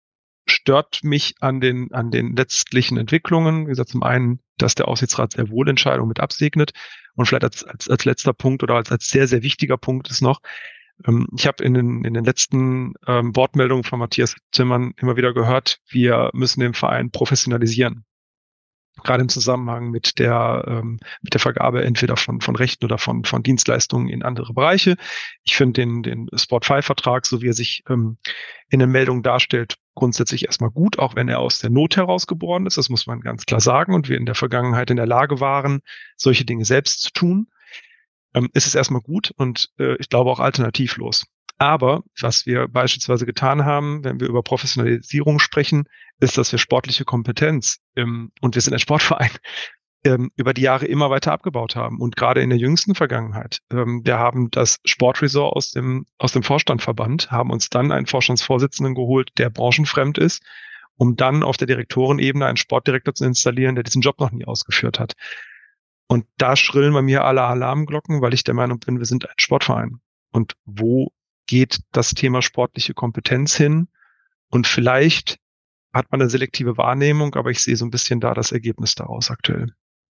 stört mich an den an den letztlichen Entwicklungen? Wie gesagt, zum einen, dass der Aufsichtsrat sehr wohl Entscheidungen mit absegnet und vielleicht als als, als letzter Punkt oder als als sehr sehr wichtiger Punkt ist noch, ich habe in den, in den letzten ähm, Wortmeldungen von Matthias Tillmann immer wieder gehört, wir müssen den Verein professionalisieren. Gerade im Zusammenhang mit der, ähm, mit der Vergabe entweder von, von Rechten oder von, von Dienstleistungen in andere Bereiche. Ich finde den, den Sport fünf Vertrag, so wie er sich ähm, in den Meldungen darstellt, grundsätzlich erstmal gut, auch wenn er aus der Not herausgeboren ist. Das muss man ganz klar sagen. Und wir in der Vergangenheit in der Lage waren, solche Dinge selbst zu tun. Ähm, ist es erstmal gut und äh, ich glaube auch alternativlos. Aber was wir beispielsweise getan haben, wenn wir über Professionalisierung sprechen, ist, dass wir sportliche Kompetenz, ähm, und wir sind ein Sportverein, ähm, über die Jahre immer weiter abgebaut haben. Und gerade in der jüngsten Vergangenheit, ähm, wir haben das Sportresort aus dem, aus dem Vorstand verbannt, haben uns dann einen Vorstandsvorsitzenden geholt, der branchenfremd ist, um dann auf der Direktorenebene einen Sportdirektor zu installieren, der diesen Job noch nie ausgeführt hat. Und da schrillen bei mir alle Alarmglocken, weil ich der Meinung bin, wir sind ein Sportverein. Und wo geht das Thema sportliche Kompetenz hin? Und vielleicht hat man eine selektive Wahrnehmung, aber ich sehe so ein bisschen da das Ergebnis daraus aktuell.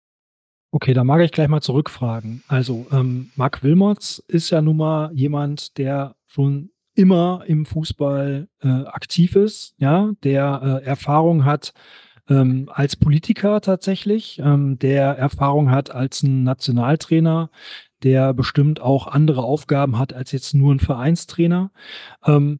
Okay, da mag ich gleich mal zurückfragen. Also ähm, Marc Wilmots ist ja nun mal jemand, der schon immer im Fußball äh, aktiv ist, ja, der äh, Erfahrung hat ähm, als Politiker tatsächlich, ähm, der Erfahrung hat als ein Nationaltrainer, der bestimmt auch andere Aufgaben hat als jetzt nur ein Vereinstrainer. Ähm,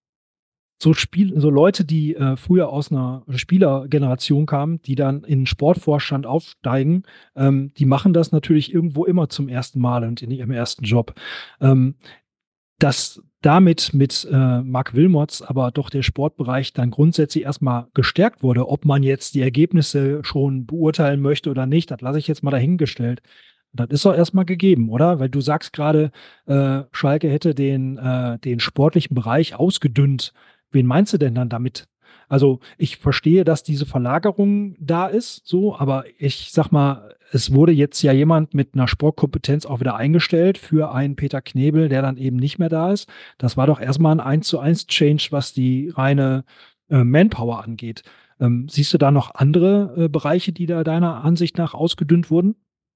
So Spiel, so Leute, die äh, früher aus einer Spielergeneration kamen, die dann in den Sportvorstand aufsteigen, ähm, die machen das natürlich irgendwo immer zum ersten Mal und in ihrem ersten Job. Ähm, dass damit mit äh, Marc Wilmots aber doch der Sportbereich dann grundsätzlich erstmal gestärkt wurde, ob man jetzt die Ergebnisse schon beurteilen möchte oder nicht, das lasse ich jetzt mal dahingestellt. Das ist doch erstmal gegeben, oder? Weil du sagst gerade, äh, Schalke hätte den, äh, den sportlichen Bereich ausgedünnt. Wen meinst du denn dann damit? Also ich verstehe, dass diese Verlagerung da ist, so, aber ich sag mal, es wurde jetzt ja jemand mit einer Sportkompetenz auch wieder eingestellt für einen Peter Knebel, der dann eben nicht mehr da ist. Das war doch erstmal ein eins zu eins Change, was die reine äh, Manpower angeht. Ähm, siehst du da noch andere äh, Bereiche, die da deiner Ansicht nach ausgedünnt wurden?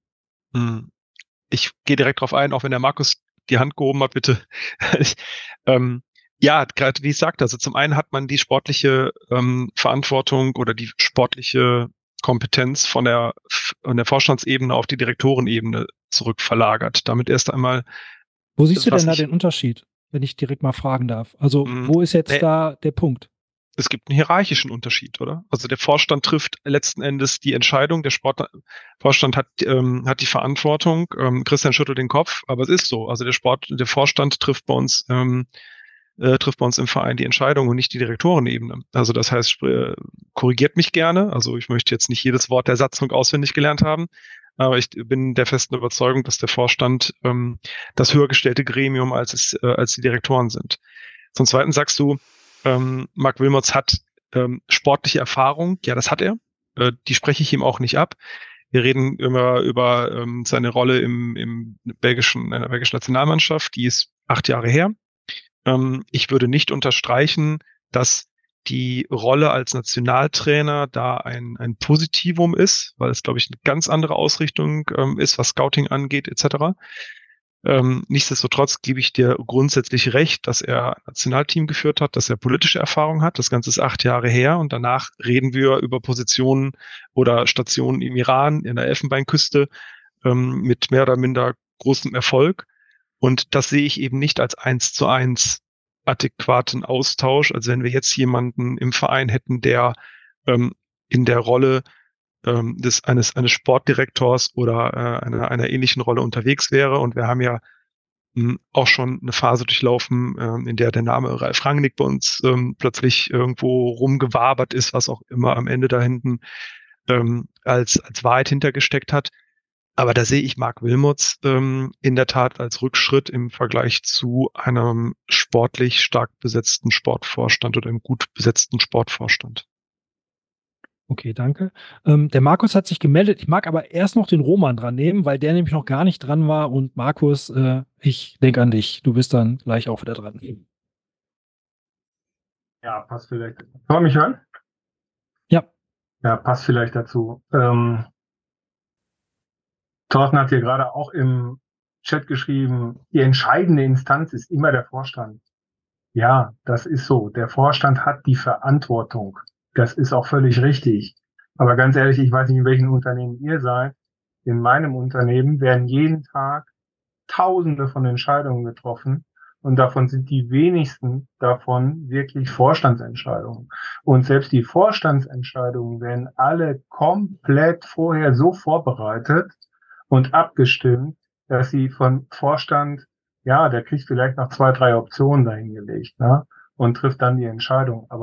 Hm. Ich gehe direkt drauf ein, auch wenn der Markus die Hand gehoben hat, bitte. ich, ähm, Ja, gerade wie ich sagte, also zum einen hat man die sportliche ähm, Verantwortung oder die sportliche Kompetenz von der, von der Vorstandsebene auf die Direktorenebene zurückverlagert. Damit erst einmal. Wo siehst du denn da ich, den Unterschied, wenn ich direkt mal fragen darf? Also mh, wo ist jetzt nee, da der Punkt? Es gibt einen hierarchischen Unterschied, oder? Also der Vorstand trifft letzten Endes die Entscheidung. Der Sport, Vorstand hat, ähm, hat die Verantwortung. Ähm, Christian schüttelt den Kopf, aber es ist so. Also der Sport, der Vorstand trifft bei uns ähm, Äh, trifft bei uns im Verein die Entscheidung und nicht die Direktorenebene. Also das heißt, äh, korrigiert mich gerne. Also ich möchte jetzt nicht jedes Wort der Satzung auswendig gelernt haben, aber ich bin der festen Überzeugung, dass der Vorstand ähm, das höher gestellte Gremium als es äh, als die Direktoren sind. Zum Zweiten sagst du, ähm, Marc Wilmots hat ähm, sportliche Erfahrung. Ja, das hat er. Äh, die spreche ich ihm auch nicht ab. Wir reden immer über ähm, seine Rolle im, im belgischen, in der belgischen Nationalmannschaft. Die ist acht Jahre her. Ich würde nicht unterstreichen, dass die Rolle als Nationaltrainer da ein, ein Positivum ist, weil es, glaube ich, eine ganz andere Ausrichtung ähm, ist, was Scouting angeht, et cetera. Ähm, nichtsdestotrotz gebe ich dir grundsätzlich recht, dass er ein Nationalteam geführt hat, dass er politische Erfahrung hat. Das Ganze ist acht Jahre her und danach reden wir über Positionen oder Stationen im Iran, in der Elfenbeinküste ähm, mit mehr oder minder großem Erfolg. Und das sehe ich eben nicht als eins zu eins adäquaten Austausch, als wenn wir jetzt jemanden im Verein hätten, der ähm, in der Rolle ähm, des eines eines Sportdirektors oder äh, einer einer ähnlichen Rolle unterwegs wäre. Und wir haben ja mh, auch schon eine Phase durchlaufen, ähm, in der der Name Ralf Rangnick bei uns ähm, plötzlich irgendwo rumgewabert ist, was auch immer am Ende da hinten ähm, als als Wahrheit hintergesteckt hat. Aber da sehe ich Marc Wilmots ähm, in der Tat als Rückschritt im Vergleich zu einem sportlich stark besetzten Sportvorstand oder einem gut besetzten Sportvorstand. Okay, danke. Ähm, der Markus hat sich gemeldet. Ich mag aber erst noch den Roman dran nehmen, weil der nämlich noch gar nicht dran war. Und Markus, äh, ich denke an dich. Du bist dann gleich auch wieder dran. Ja, passt vielleicht. Kann man mich hören? Ja. Ja, passt vielleicht dazu. Ähm, Thorsten hat hier gerade auch im Chat geschrieben, die entscheidende Instanz ist immer der Vorstand. Ja, das ist so. Der Vorstand hat die Verantwortung. Das ist auch völlig richtig. Aber ganz ehrlich, ich weiß nicht, in welchem Unternehmen ihr seid. In meinem Unternehmen werden jeden Tag Tausende von Entscheidungen getroffen. Und davon sind die wenigsten davon wirklich Vorstandsentscheidungen. Und selbst die Vorstandsentscheidungen werden alle komplett vorher so vorbereitet und abgestimmt, dass sie von Vorstand, ja, der kriegt vielleicht noch zwei, drei Optionen dahingelegt, ne, und trifft dann die Entscheidung. Aber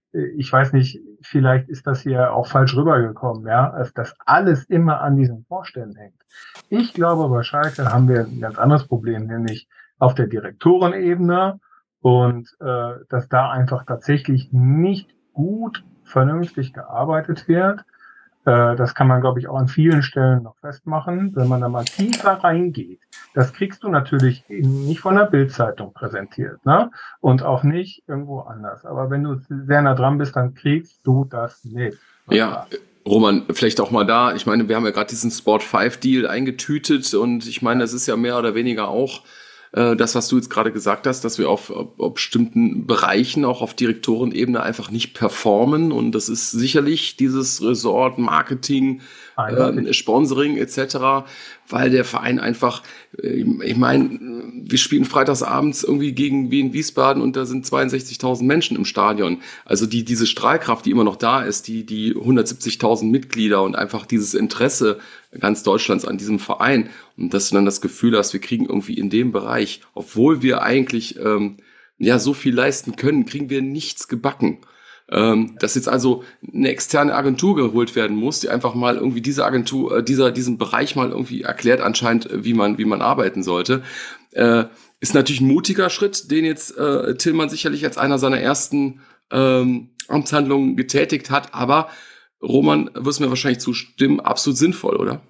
ich weiß nicht, vielleicht ist das hier auch falsch rübergekommen, ja, dass das alles immer an diesen Vorständen hängt. Ich glaube, bei Schalke haben wir ein ganz anderes Problem, nämlich auf der Direktorenebene und äh, dass da einfach tatsächlich nicht gut, vernünftig gearbeitet wird. Äh, das kann man, glaube ich, auch an vielen Stellen noch festmachen, wenn man da mal tiefer reingeht. Das kriegst du natürlich nicht von der Bild-Zeitung präsentiert, ne? Und auch nicht irgendwo anders. Aber wenn du sehr nah dran bist, dann kriegst du das mit. Ja, Roman, vielleicht auch mal da. Ich meine, wir haben ja gerade diesen Sport fünf Deal eingetütet und ich meine, das ist ja mehr oder weniger auch äh, das, was du jetzt gerade gesagt hast, dass wir auf, auf, auf bestimmten Bereichen, auch auf Direktorenebene einfach nicht performen und das ist sicherlich dieses Resort, Marketing, äh, Sponsoring et cetera, weil der Verein einfach, äh, ich meine, wir spielen freitagsabends irgendwie gegen Wien Wiesbaden und da sind zweiundsechzigtausend Menschen im Stadion. Also die diese Strahlkraft, die immer noch da ist, die die hundertsiebzigtausend Mitglieder und einfach dieses Interesse ganz Deutschlands an diesem Verein und dass du dann das Gefühl hast, wir kriegen irgendwie in dem Bereich, obwohl wir eigentlich ähm, ja so viel leisten können, kriegen wir nichts gebacken. Ähm, dass jetzt also eine externe Agentur geholt werden muss, die einfach mal irgendwie diese Agentur, äh, dieser diesen Bereich mal irgendwie erklärt anscheinend, wie man wie man arbeiten sollte, äh, ist natürlich ein mutiger Schritt, den jetzt äh, Tillmann sicherlich als einer seiner ersten ähm, Amtshandlungen getätigt hat, aber Roman, wirst mir wahrscheinlich zustimmen, absolut sinnvoll, oder?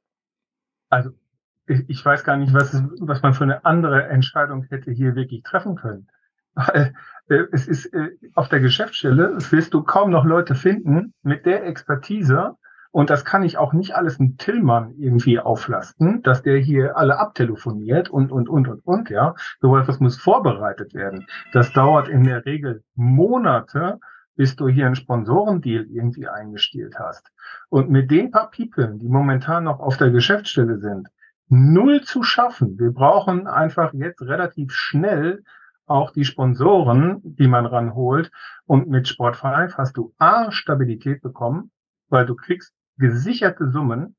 Also ich, ich weiß gar nicht, was, was man für eine andere Entscheidung hätte hier wirklich treffen können. Weil äh, es ist äh, auf der Geschäftsstelle, wirst du kaum noch Leute finden mit der Expertise und das kann ich auch nicht alles einem Tillmann irgendwie auflasten, dass der hier alle abtelefoniert und, und, und, und, und, ja. So etwas muss vorbereitet werden. Das dauert in der Regel Monate, bis du hier einen Sponsorendeal irgendwie eingestielt hast. Und mit den paar People, die momentan noch auf der Geschäftsstelle sind, null zu schaffen. Wir brauchen einfach jetzt relativ schnell auch die Sponsoren, die man ranholt. Und mit Sport fünf hast du A, Stabilität bekommen, weil du kriegst gesicherte Summen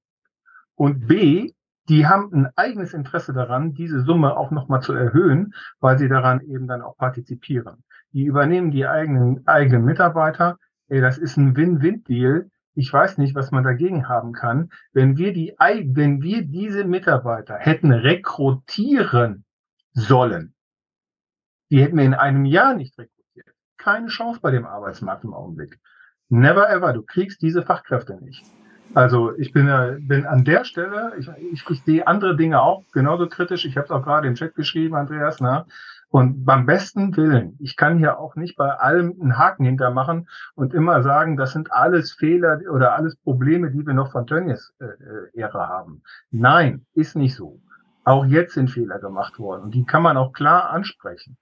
und B, die haben ein eigenes Interesse daran, diese Summe auch nochmal zu erhöhen, weil sie daran eben dann auch partizipieren. Die übernehmen die eigenen, eigenen Mitarbeiter. Ey, das ist ein Win-Win-Deal. Ich weiß nicht, was man dagegen haben kann. Wenn wir die, wenn wir diese Mitarbeiter hätten rekrutieren sollen, die hätten wir in einem Jahr nicht rekrutiert. Keine Chance bei dem Arbeitsmarkt im Augenblick. Never ever. Du kriegst diese Fachkräfte nicht. Also ich bin, bin an der Stelle, ich, ich, ich sehe andere Dinge auch genauso kritisch. Ich habe es auch gerade im Chat geschrieben, Andreas. Ne? Und beim besten Willen, ich kann hier auch nicht bei allem einen Haken hintermachen und immer sagen, das sind alles Fehler oder alles Probleme, die wir noch von Tönnies äh, Ära haben. Nein, ist nicht so. Auch jetzt sind Fehler gemacht worden und die kann man auch klar ansprechen.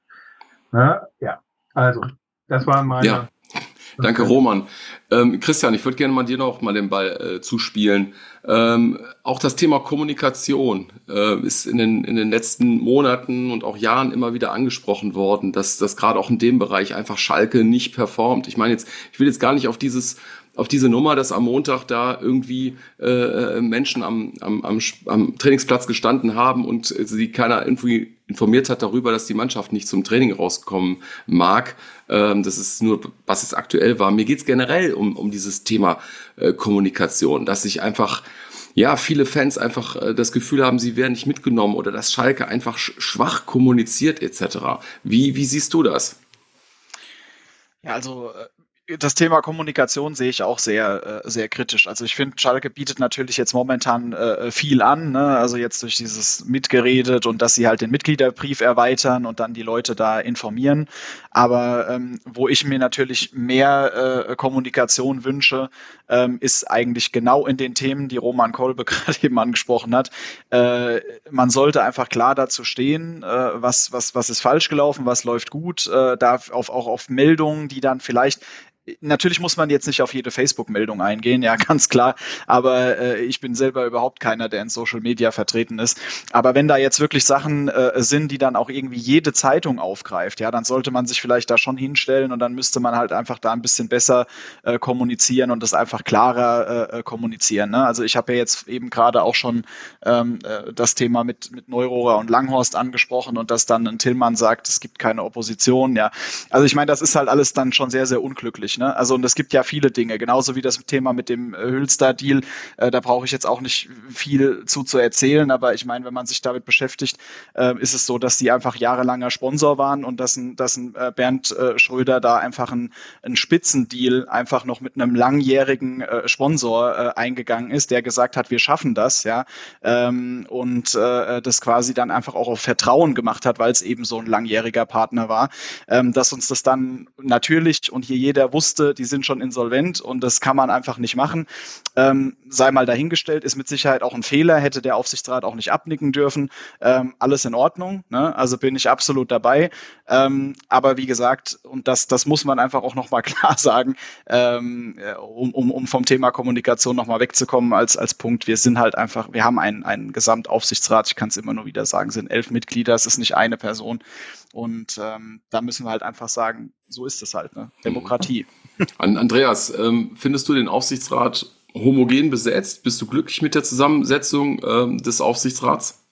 Ne? Ja, also das waren meine... Ja. Danke, Roman. Ähm, Christian, ich würde gerne mal dir noch mal den Ball äh, zuspielen. Ähm, auch das Thema Kommunikation äh, ist in den, in den letzten Monaten und auch Jahren immer wieder angesprochen worden, dass das gerade auch in dem Bereich einfach Schalke nicht performt. Ich meine jetzt, ich will jetzt gar nicht auf dieses auf diese Nummer, dass am Montag da irgendwie äh, Menschen am, am, am, am Trainingsplatz gestanden haben und sie keiner irgendwie informiert hat darüber, dass die Mannschaft nicht zum Training rauskommen mag. Ähm, das ist nur, was es aktuell war. Mir geht's generell um, um dieses Thema äh, Kommunikation, dass sich einfach, ja, viele Fans einfach äh, das Gefühl haben, sie werden nicht mitgenommen oder dass Schalke einfach sch- schwach kommuniziert et cetera. Wie, wie siehst du das? Ja, also das Thema Kommunikation sehe ich auch sehr, sehr kritisch. Also ich finde, Schalke bietet natürlich jetzt momentan äh, viel an, ne? Also jetzt durch dieses Mitgeredet und dass sie halt den Mitgliederbrief erweitern und dann die Leute da informieren. Aber ähm, wo ich mir natürlich mehr äh, Kommunikation wünsche, ähm, ist eigentlich genau in den Themen, die Roman Kolbe gerade eben angesprochen hat. Äh, man sollte einfach klar dazu stehen, äh, was, was, was ist falsch gelaufen, was läuft gut, äh, da auf, auch auf Meldungen, die dann vielleicht natürlich muss man jetzt nicht auf jede Facebook-Meldung eingehen, ja, ganz klar, aber äh, ich bin selber überhaupt keiner, der in Social Media vertreten ist. Aber wenn da jetzt wirklich Sachen äh, sind, die dann auch irgendwie jede Zeitung aufgreift, ja, dann sollte man sich vielleicht da schon hinstellen und dann müsste man halt einfach da ein bisschen besser äh, kommunizieren und das einfach klarer äh, kommunizieren. Ne? Also ich habe ja jetzt eben gerade auch schon ähm, äh, das Thema mit, mit Neurohrer und Langhorst angesprochen und dass dann ein Tillmann sagt, es gibt keine Opposition, ja. Also ich meine, das ist halt alles dann schon sehr, sehr unglücklich. schwierig. Ne? Also und es gibt ja viele Dinge, genauso wie das Thema mit dem Hülster-Deal. Äh, da brauche ich jetzt auch nicht viel zu zu erzählen, aber ich meine, wenn man sich damit beschäftigt, äh, ist es so, dass die einfach jahrelanger Sponsor waren und dass ein, dass ein äh, Bernd äh, Schröder da einfach ein, ein Spitzendeal einfach noch mit einem langjährigen äh, Sponsor äh, eingegangen ist, der gesagt hat, wir schaffen das, ja, ähm, und äh, das quasi dann einfach auch auf Vertrauen gemacht hat, weil es eben so ein langjähriger Partner war, ähm, dass uns das dann natürlich und hier jeder wusste, die sind schon insolvent und das kann man einfach nicht machen, ähm, sei mal dahingestellt, ist mit Sicherheit auch ein Fehler, hätte der Aufsichtsrat auch nicht abnicken dürfen, ähm, alles in Ordnung, ne? Also bin ich absolut dabei, ähm, aber wie gesagt, und das, das muss man einfach auch nochmal klar sagen, ähm, um, um, um vom Thema Kommunikation nochmal wegzukommen als, als Punkt, wir sind halt einfach, wir haben einen, einen Gesamtaufsichtsrat, ich kann es immer nur wieder sagen, sind elf Mitglieder, es ist nicht eine Person und ähm, da müssen wir halt einfach sagen, so ist es halt, ne? Demokratie. An Andreas, ähm, findest du den Aufsichtsrat homogen besetzt? Bist du glücklich mit der Zusammensetzung ähm, des Aufsichtsrats?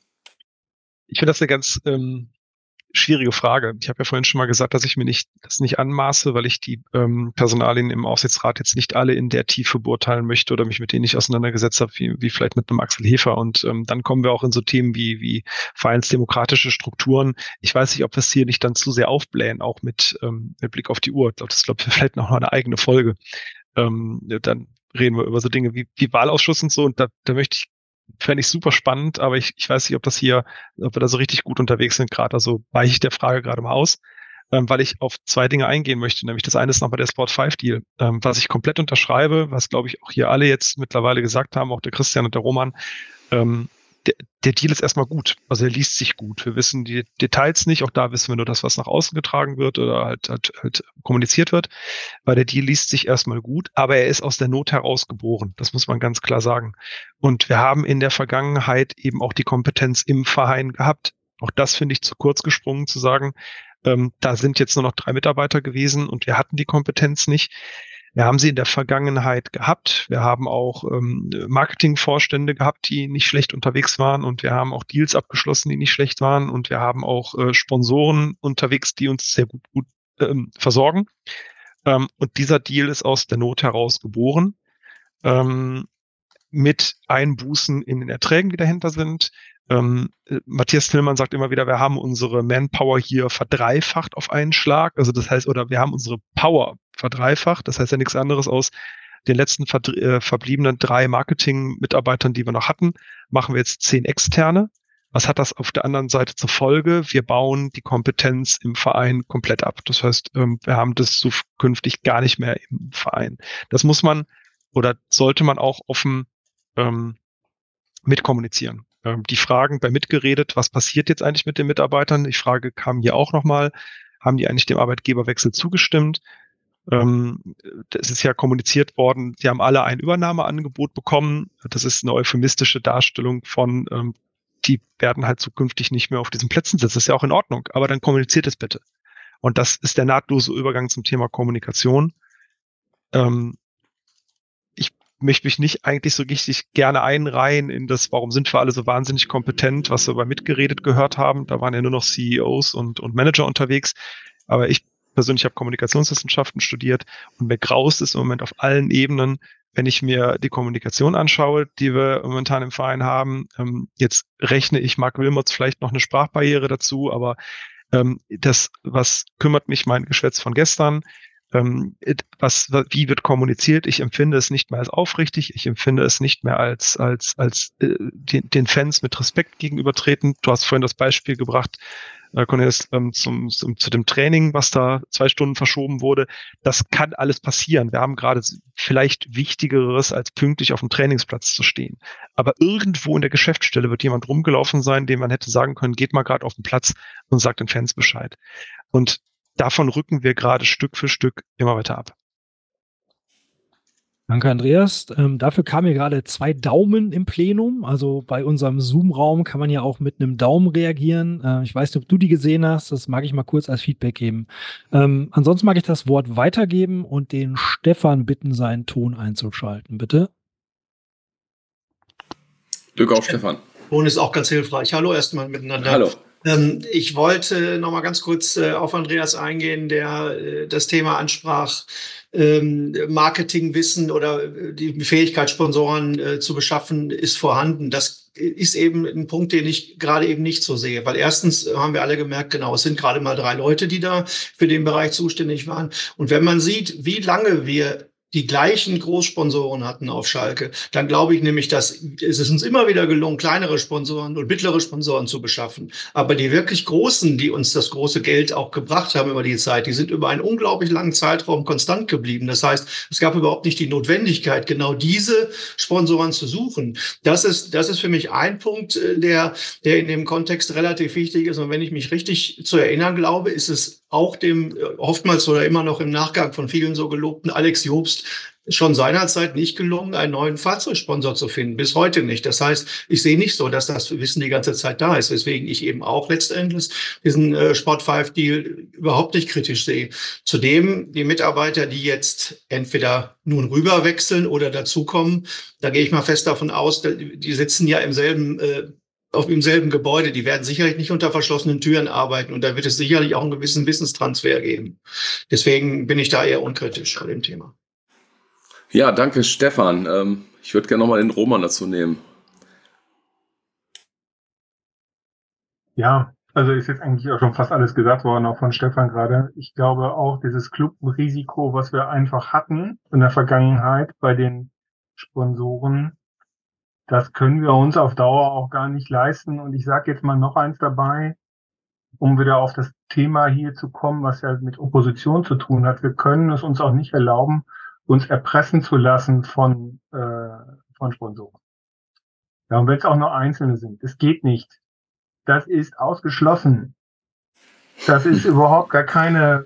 Ich finde das eine ganz ähm, schwierige Frage. Ich habe ja vorhin schon mal gesagt, dass ich mir nicht das nicht anmaße, weil ich die ähm, Personalien im Aufsichtsrat jetzt nicht alle in der Tiefe beurteilen möchte oder mich mit denen nicht auseinandergesetzt habe, wie, wie vielleicht mit einem Axel Hefer. Und ähm, dann kommen wir auch in so Themen wie, wie vereinsdemokratische Strukturen. Ich weiß nicht, ob wir es hier nicht dann zu sehr aufblähen, auch mit, ähm, mit Blick auf die Uhr. Ich glaube, das ist, glaube ich, vielleicht noch mal eine eigene Folge. Ähm, dann reden wir über so Dinge wie, wie Wahlausschuss und so. Und da, da möchte ich fände ich super spannend, aber ich, ich weiß nicht, ob das hier, ob wir da so richtig gut unterwegs sind gerade. Also weiche ich der Frage gerade mal aus, ähm, weil ich auf zwei Dinge eingehen möchte. Nämlich das eine ist nochmal der Sport fünf Deal, ähm, was ich komplett unterschreibe, was glaube ich auch hier alle jetzt mittlerweile gesagt haben, auch der Christian und der Roman. Ähm, der, der Deal ist erstmal gut. Also er liest sich gut. Wir wissen die Details nicht. Auch da wissen wir nur das, was nach außen getragen wird oder halt, halt, halt kommuniziert wird. Weil der Deal liest sich erstmal gut, aber er ist aus der Not heraus geboren. Das muss man ganz klar sagen. Und wir haben in der Vergangenheit eben auch die Kompetenz im Verein gehabt. Auch das finde ich zu kurz gesprungen, zu sagen, ähm, da sind jetzt nur noch drei Mitarbeiter gewesen und wir hatten die Kompetenz nicht. Wir haben sie in der Vergangenheit gehabt. Wir haben auch ähm, Marketingvorstände gehabt, die nicht schlecht unterwegs waren. Und wir haben auch Deals abgeschlossen, die nicht schlecht waren. Und wir haben auch äh, Sponsoren unterwegs, die uns sehr gut, gut ähm, versorgen. Ähm, und dieser Deal ist aus der Not heraus geboren. Ähm, mit Einbußen in den Erträgen, die dahinter sind. Ähm, Matthias Tillmann sagt immer wieder, wir haben unsere Manpower hier verdreifacht auf einen Schlag. Also das heißt, oder wir haben unsere Power verdreifacht. Das heißt ja nichts anderes aus den letzten verdr- äh, verbliebenen drei Marketing-Mitarbeitern, die wir noch hatten, machen wir jetzt zehn externe. Was hat das auf der anderen Seite zur Folge? Wir bauen die Kompetenz im Verein komplett ab. Das heißt, ähm, wir haben das zukünftig gar nicht mehr im Verein. Das muss man oder sollte man auch offen ähm, mitkommunizieren. Ähm, die Fragen bei Mitgeredet, was passiert jetzt eigentlich mit den Mitarbeitern? Die Frage kam hier auch nochmal, haben die eigentlich dem Arbeitgeberwechsel zugestimmt? Ähm, es ist ja kommuniziert worden, sie haben alle ein Übernahmeangebot bekommen. Das ist eine euphemistische Darstellung von, ähm, die werden halt zukünftig nicht mehr auf diesen Plätzen sitzen. Das ist ja auch in Ordnung, aber dann kommuniziert es bitte. Und das ist der nahtlose Übergang zum Thema Kommunikation. Ähm, möchte mich nicht eigentlich so richtig gerne einreihen in das, warum sind wir alle so wahnsinnig kompetent, was wir bei Mitgeredet gehört haben. Da waren ja nur noch C E Os und, und Manager unterwegs. Aber ich persönlich habe Kommunikationswissenschaften studiert und mir graust es im Moment auf allen Ebenen, wenn ich mir die Kommunikation anschaue, die wir momentan im Verein haben. Ähm, jetzt rechne ich Marc Wilmots vielleicht noch eine Sprachbarriere dazu, aber ähm, das, was kümmert mich mein Geschwätz von gestern? Ähm, was, wie wird kommuniziert? Ich empfinde es nicht mehr als aufrichtig. Ich empfinde es nicht mehr als, als, als äh, den, den Fans mit Respekt gegenübertreten. Du hast vorhin das Beispiel gebracht, äh, Cornelis, ähm, zum, zum, zu dem Training, was da zwei Stunden verschoben wurde. Das kann alles passieren. Wir haben gerade vielleicht Wichtigeres, als pünktlich auf dem Trainingsplatz zu stehen. Aber irgendwo in der Geschäftsstelle wird jemand rumgelaufen sein, dem man hätte sagen können, geht mal gerade auf den Platz und sagt den Fans Bescheid. Und davon rücken wir gerade Stück für Stück immer weiter ab. Danke, Andreas. Ähm, dafür kamen hier gerade zwei Daumen im Plenum. Also bei unserem Zoom-Raum kann man ja auch mit einem Daumen reagieren. Äh, ich weiß nicht, ob du die gesehen hast. Das mag ich mal kurz als Feedback geben. Ähm, ansonsten mag ich das Wort weitergeben und den Stefan bitten, seinen Ton einzuschalten. Bitte. Glück auf, Stefan. Ton ist auch ganz hilfreich. Hallo erstmal miteinander. Hallo. Ähm, ich wollte noch mal ganz kurz äh, auf Andreas eingehen, der äh, das Thema ansprach, ähm, Marketingwissen oder äh, die Fähigkeit, Sponsoren äh, zu beschaffen, ist vorhanden. Das ist eben ein Punkt, den ich gerade eben nicht so sehe. Weil erstens haben wir alle gemerkt, genau, es sind gerade mal drei Leute, die da für den Bereich zuständig waren. Und wenn man sieht, wie lange wir die gleichen Großsponsoren hatten auf Schalke, dann glaube ich nämlich, dass es ist uns immer wieder gelungen, kleinere Sponsoren und mittlere Sponsoren zu beschaffen. Aber die wirklich großen, die uns das große Geld auch gebracht haben über die Zeit, die sind über einen unglaublich langen Zeitraum konstant geblieben. Das heißt, es gab überhaupt nicht die Notwendigkeit, genau diese Sponsoren zu suchen. Das ist, das ist für mich ein Punkt, der, der in dem Kontext relativ wichtig ist. Und wenn ich mich richtig zu erinnern glaube, ist es auch dem oftmals oder immer noch im Nachgang von vielen so gelobten Alex Jobst schon seinerzeit nicht gelungen, einen neuen Fahrzeugsponsor zu finden. Bis heute nicht. Das heißt, ich sehe nicht so, dass das Wissen die ganze Zeit da ist, weswegen ich eben auch letztendlich diesen äh, Sport fünf Deal überhaupt nicht kritisch sehe. Zudem die Mitarbeiter, die jetzt entweder nun rüber wechseln oder dazukommen, da gehe ich mal fest davon aus, die sitzen ja im selben äh, auf demselben Gebäude, die werden sicherlich nicht unter verschlossenen Türen arbeiten und da wird es sicherlich auch einen gewissen Wissenstransfer geben. Deswegen bin ich da eher unkritisch bei dem Thema. Ja, danke Stefan. Ähm, ich würde gerne nochmal den Roman dazu nehmen. Ja, also ist jetzt eigentlich auch schon fast alles gesagt worden, auch von Stefan gerade. Ich glaube auch, dieses Clubrisiko, was wir einfach hatten in der Vergangenheit bei den Sponsoren, das können wir uns auf Dauer auch gar nicht leisten. Und ich sage jetzt mal noch eins dabei, um wieder auf das Thema hier zu kommen, was ja mit Opposition zu tun hat. Wir können es uns auch nicht erlauben, uns erpressen zu lassen von, äh, von Sponsoren. Ja, und wenn es auch nur Einzelne sind. Das geht nicht. Das ist ausgeschlossen. Das ist überhaupt gar keine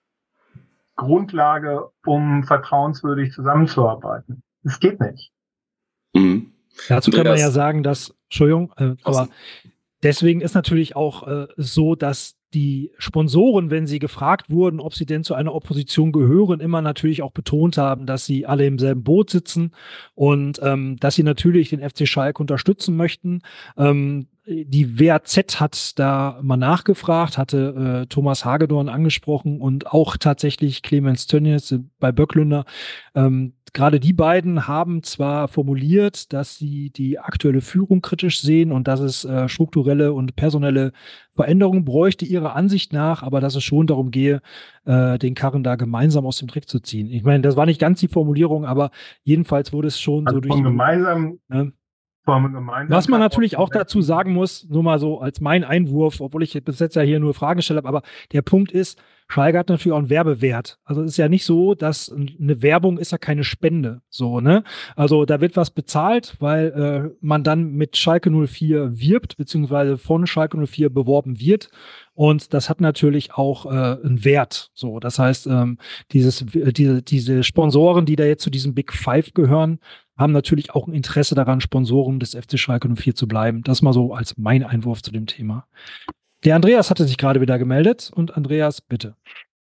Grundlage, um vertrauenswürdig zusammenzuarbeiten. Das geht nicht. Mhm. Dazu kann man ja sagen, dass, Entschuldigung, äh, aber deswegen ist natürlich auch äh, so, dass die Sponsoren, wenn sie gefragt wurden, ob sie denn zu einer Opposition gehören, immer natürlich auch betont haben, dass sie alle im selben Boot sitzen und ähm, dass sie natürlich den F C Schalke unterstützen möchten. Ähm, die W A Z hat da mal nachgefragt, hatte äh, Thomas Hagedorn angesprochen und auch tatsächlich Clemens Tönnies bei Böcklünder. Ähm, Gerade die beiden haben zwar formuliert, dass sie die aktuelle Führung kritisch sehen und dass es äh, strukturelle und personelle Veränderungen bräuchte ihrer Ansicht nach, aber dass es schon darum gehe, äh, den Karren da gemeinsam aus dem Dreck zu ziehen. Ich meine, das war nicht ganz die Formulierung, aber jedenfalls wurde es schon also so durch... Von gemeinsam... Ne? Was man natürlich auch dazu sagen muss, nur mal so als mein Einwurf, obwohl ich bis jetzt ja hier nur Fragen gestellt habe, aber der Punkt ist, Schalke hat natürlich auch einen Werbewert. Also es ist ja nicht so, dass eine Werbung ist ja keine Spende, so, ne? Also da wird was bezahlt, weil äh, man dann mit Schalke null vier wirbt, beziehungsweise von Schalke null vier beworben wird. Und das hat natürlich auch äh, einen Wert. So, das heißt, ähm, dieses, diese, diese Sponsoren, die da jetzt zu diesem Big Five gehören, haben natürlich auch ein Interesse daran, Sponsoren des F C Schalke null vier zu bleiben. Das mal so als mein Einwurf zu dem Thema. Der Andreas hatte sich gerade wieder gemeldet und Andreas, bitte.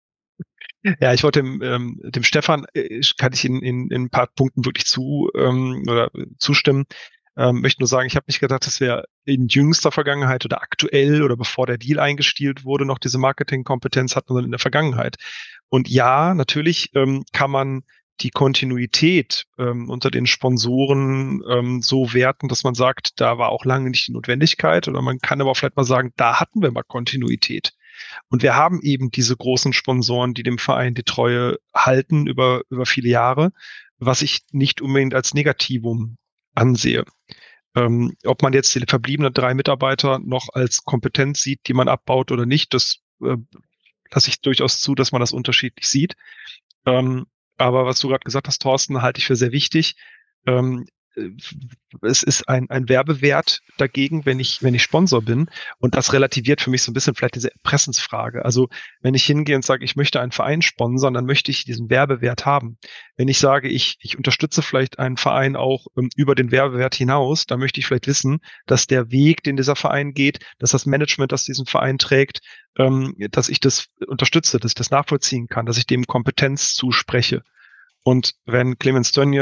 Ja, ich wollte dem, ähm, dem Stefan, äh, kann ich in, in, in ein paar Punkten wirklich zu ähm, oder zustimmen. Ähm, möchte nur sagen, ich habe nicht gedacht, dass wir in jüngster Vergangenheit oder aktuell oder bevor der Deal eingestielt wurde, noch diese Marketingkompetenz hatten, sondern in der Vergangenheit. Und ja, natürlich ähm, kann man die Kontinuität ähm, unter den Sponsoren ähm, so werten, dass man sagt, da war auch lange nicht die Notwendigkeit, oder man kann aber auch vielleicht mal sagen, da hatten wir mal Kontinuität. Und wir haben eben diese großen Sponsoren, die dem Verein die Treue halten über, über viele Jahre, was ich nicht unbedingt als Negativum ansehe. Ähm, ob man jetzt die verbliebenen drei Mitarbeiter noch als Kompetenz sieht, die man abbaut oder nicht, das äh, lasse ich durchaus zu, dass man das unterschiedlich sieht. Ähm, aber was du gerade gesagt hast, Thorsten, halte ich für sehr wichtig. Ähm, es ist ein, ein Werbewert dagegen, wenn ich, wenn ich Sponsor bin. Und das relativiert für mich so ein bisschen vielleicht diese Erpressensfrage. Also wenn ich hingehe und sage, ich möchte einen Verein sponsern, dann möchte ich diesen Werbewert haben. Wenn ich sage, ich, ich unterstütze vielleicht einen Verein auch ähm, über den Werbewert hinaus, dann möchte ich vielleicht wissen, dass der Weg, den dieser Verein geht, dass das Management, das diesen Verein trägt, ähm, dass ich das unterstütze, dass ich das nachvollziehen kann, dass ich dem Kompetenz zuspreche. Und wenn Clemens Tönnies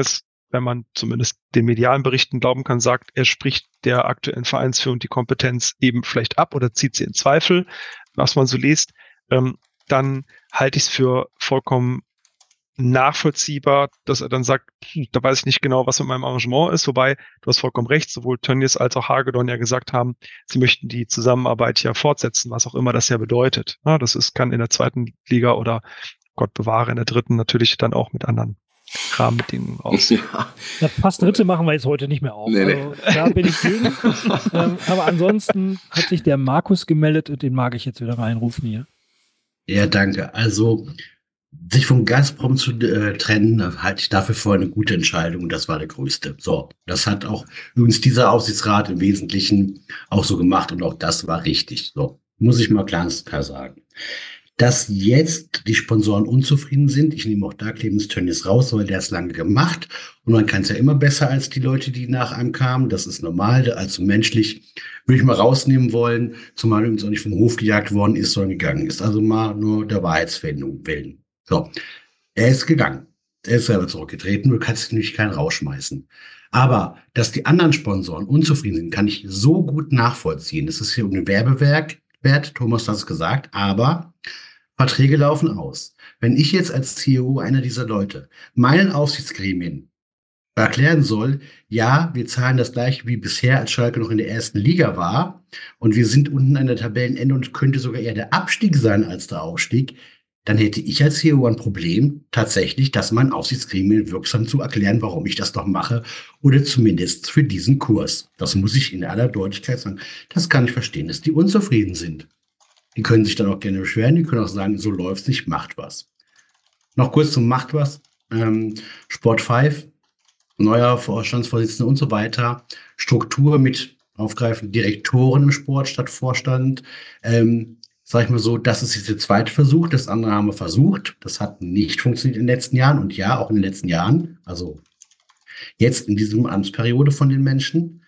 wenn man zumindest den medialen Berichten glauben kann, sagt, er spricht der aktuellen Vereinsführung die Kompetenz eben vielleicht ab oder zieht sie in Zweifel, was man so liest, ähm, dann halte ich es für vollkommen nachvollziehbar, dass er dann sagt, da weiß ich nicht genau, was mit meinem Arrangement ist, wobei, du hast vollkommen recht, sowohl Tönnies als auch Hagedorn ja gesagt haben, sie möchten die Zusammenarbeit ja fortsetzen, was auch immer das ja bedeutet. Ja, das ist, kann in der zweiten Liga oder Gott bewahre in der dritten natürlich dann auch mit anderen Rahmenbedingungen aus. Ja. Das fast dritte machen wir jetzt heute nicht mehr auf. Nee, nee. Also, da bin ich gegen. ähm, aber ansonsten hat sich der Markus gemeldet und den mag ich jetzt wieder reinrufen hier. Ja, danke. Also sich von Gazprom zu äh, trennen, halte ich dafür für eine gute Entscheidung und das war der größte. So, das hat auch übrigens dieser Aufsichtsrat im Wesentlichen auch so gemacht und auch das war richtig. So, muss ich mal ganz klar sagen. Dass jetzt die Sponsoren unzufrieden sind, ich nehme auch da Clemens Tönnies raus, weil der es lange gemacht und man kann es ja immer besser als die Leute, die nach einem kamen. Das ist normal, also menschlich würde ich mal rausnehmen wollen, zumal übrigens auch nicht vom Hof gejagt worden ist, sondern gegangen ist. Also mal nur der Wahrheitsfindung willen. So, er ist gegangen. Er ist selber zurückgetreten. Du kannst natürlich keinen rausschmeißen. Aber, dass die anderen Sponsoren unzufrieden sind, kann ich so gut nachvollziehen. Das ist hier ein Werbewerk wert. Thomas hat es gesagt. Aber Verträge laufen aus. Wenn ich jetzt als C E O einer dieser Leute meinen Aufsichtsgremien erklären soll, ja, wir zahlen das gleiche wie bisher, als Schalke noch in der ersten Liga war und wir sind unten an der Tabellenende und könnte sogar eher der Abstieg sein als der Aufstieg, dann hätte ich als C E O ein Problem, tatsächlich, das meinen Aufsichtsgremien wirksam zu erklären, warum ich das noch mache oder zumindest für diesen Kurs. Das muss ich in aller Deutlichkeit sagen. Das kann ich verstehen, dass die unzufrieden sind. Die können sich dann auch gerne beschweren, die können auch sagen, so läuft's nicht, macht was. Noch kurz zum Macht was. Ähm, Sport fünf, neuer Vorstandsvorsitzender und so weiter. Struktur mit aufgreifenden Direktoren im Sport statt Vorstand. Ähm, Sag ich mal so, das ist jetzt der zweite Versuch. Das andere haben wir versucht. Das hat nicht funktioniert in den letzten Jahren. Und ja, auch in den letzten Jahren. Also jetzt in diesem Amtsperiode von den Menschen.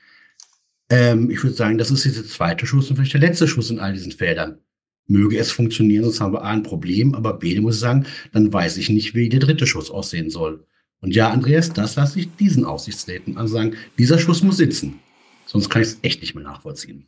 Ähm, ich würde sagen, das ist jetzt der zweite Schuss und vielleicht der letzte Schuss in all diesen Feldern. Möge es funktionieren, sonst haben wir A, ein Problem. Aber B, muss ich sagen, dann weiß ich nicht, wie der dritte Schuss aussehen soll. Und ja, Andreas, das lasse ich diesen Aufsichtsräten also sagen, dieser Schuss muss sitzen. Sonst kann ich es echt nicht mehr nachvollziehen.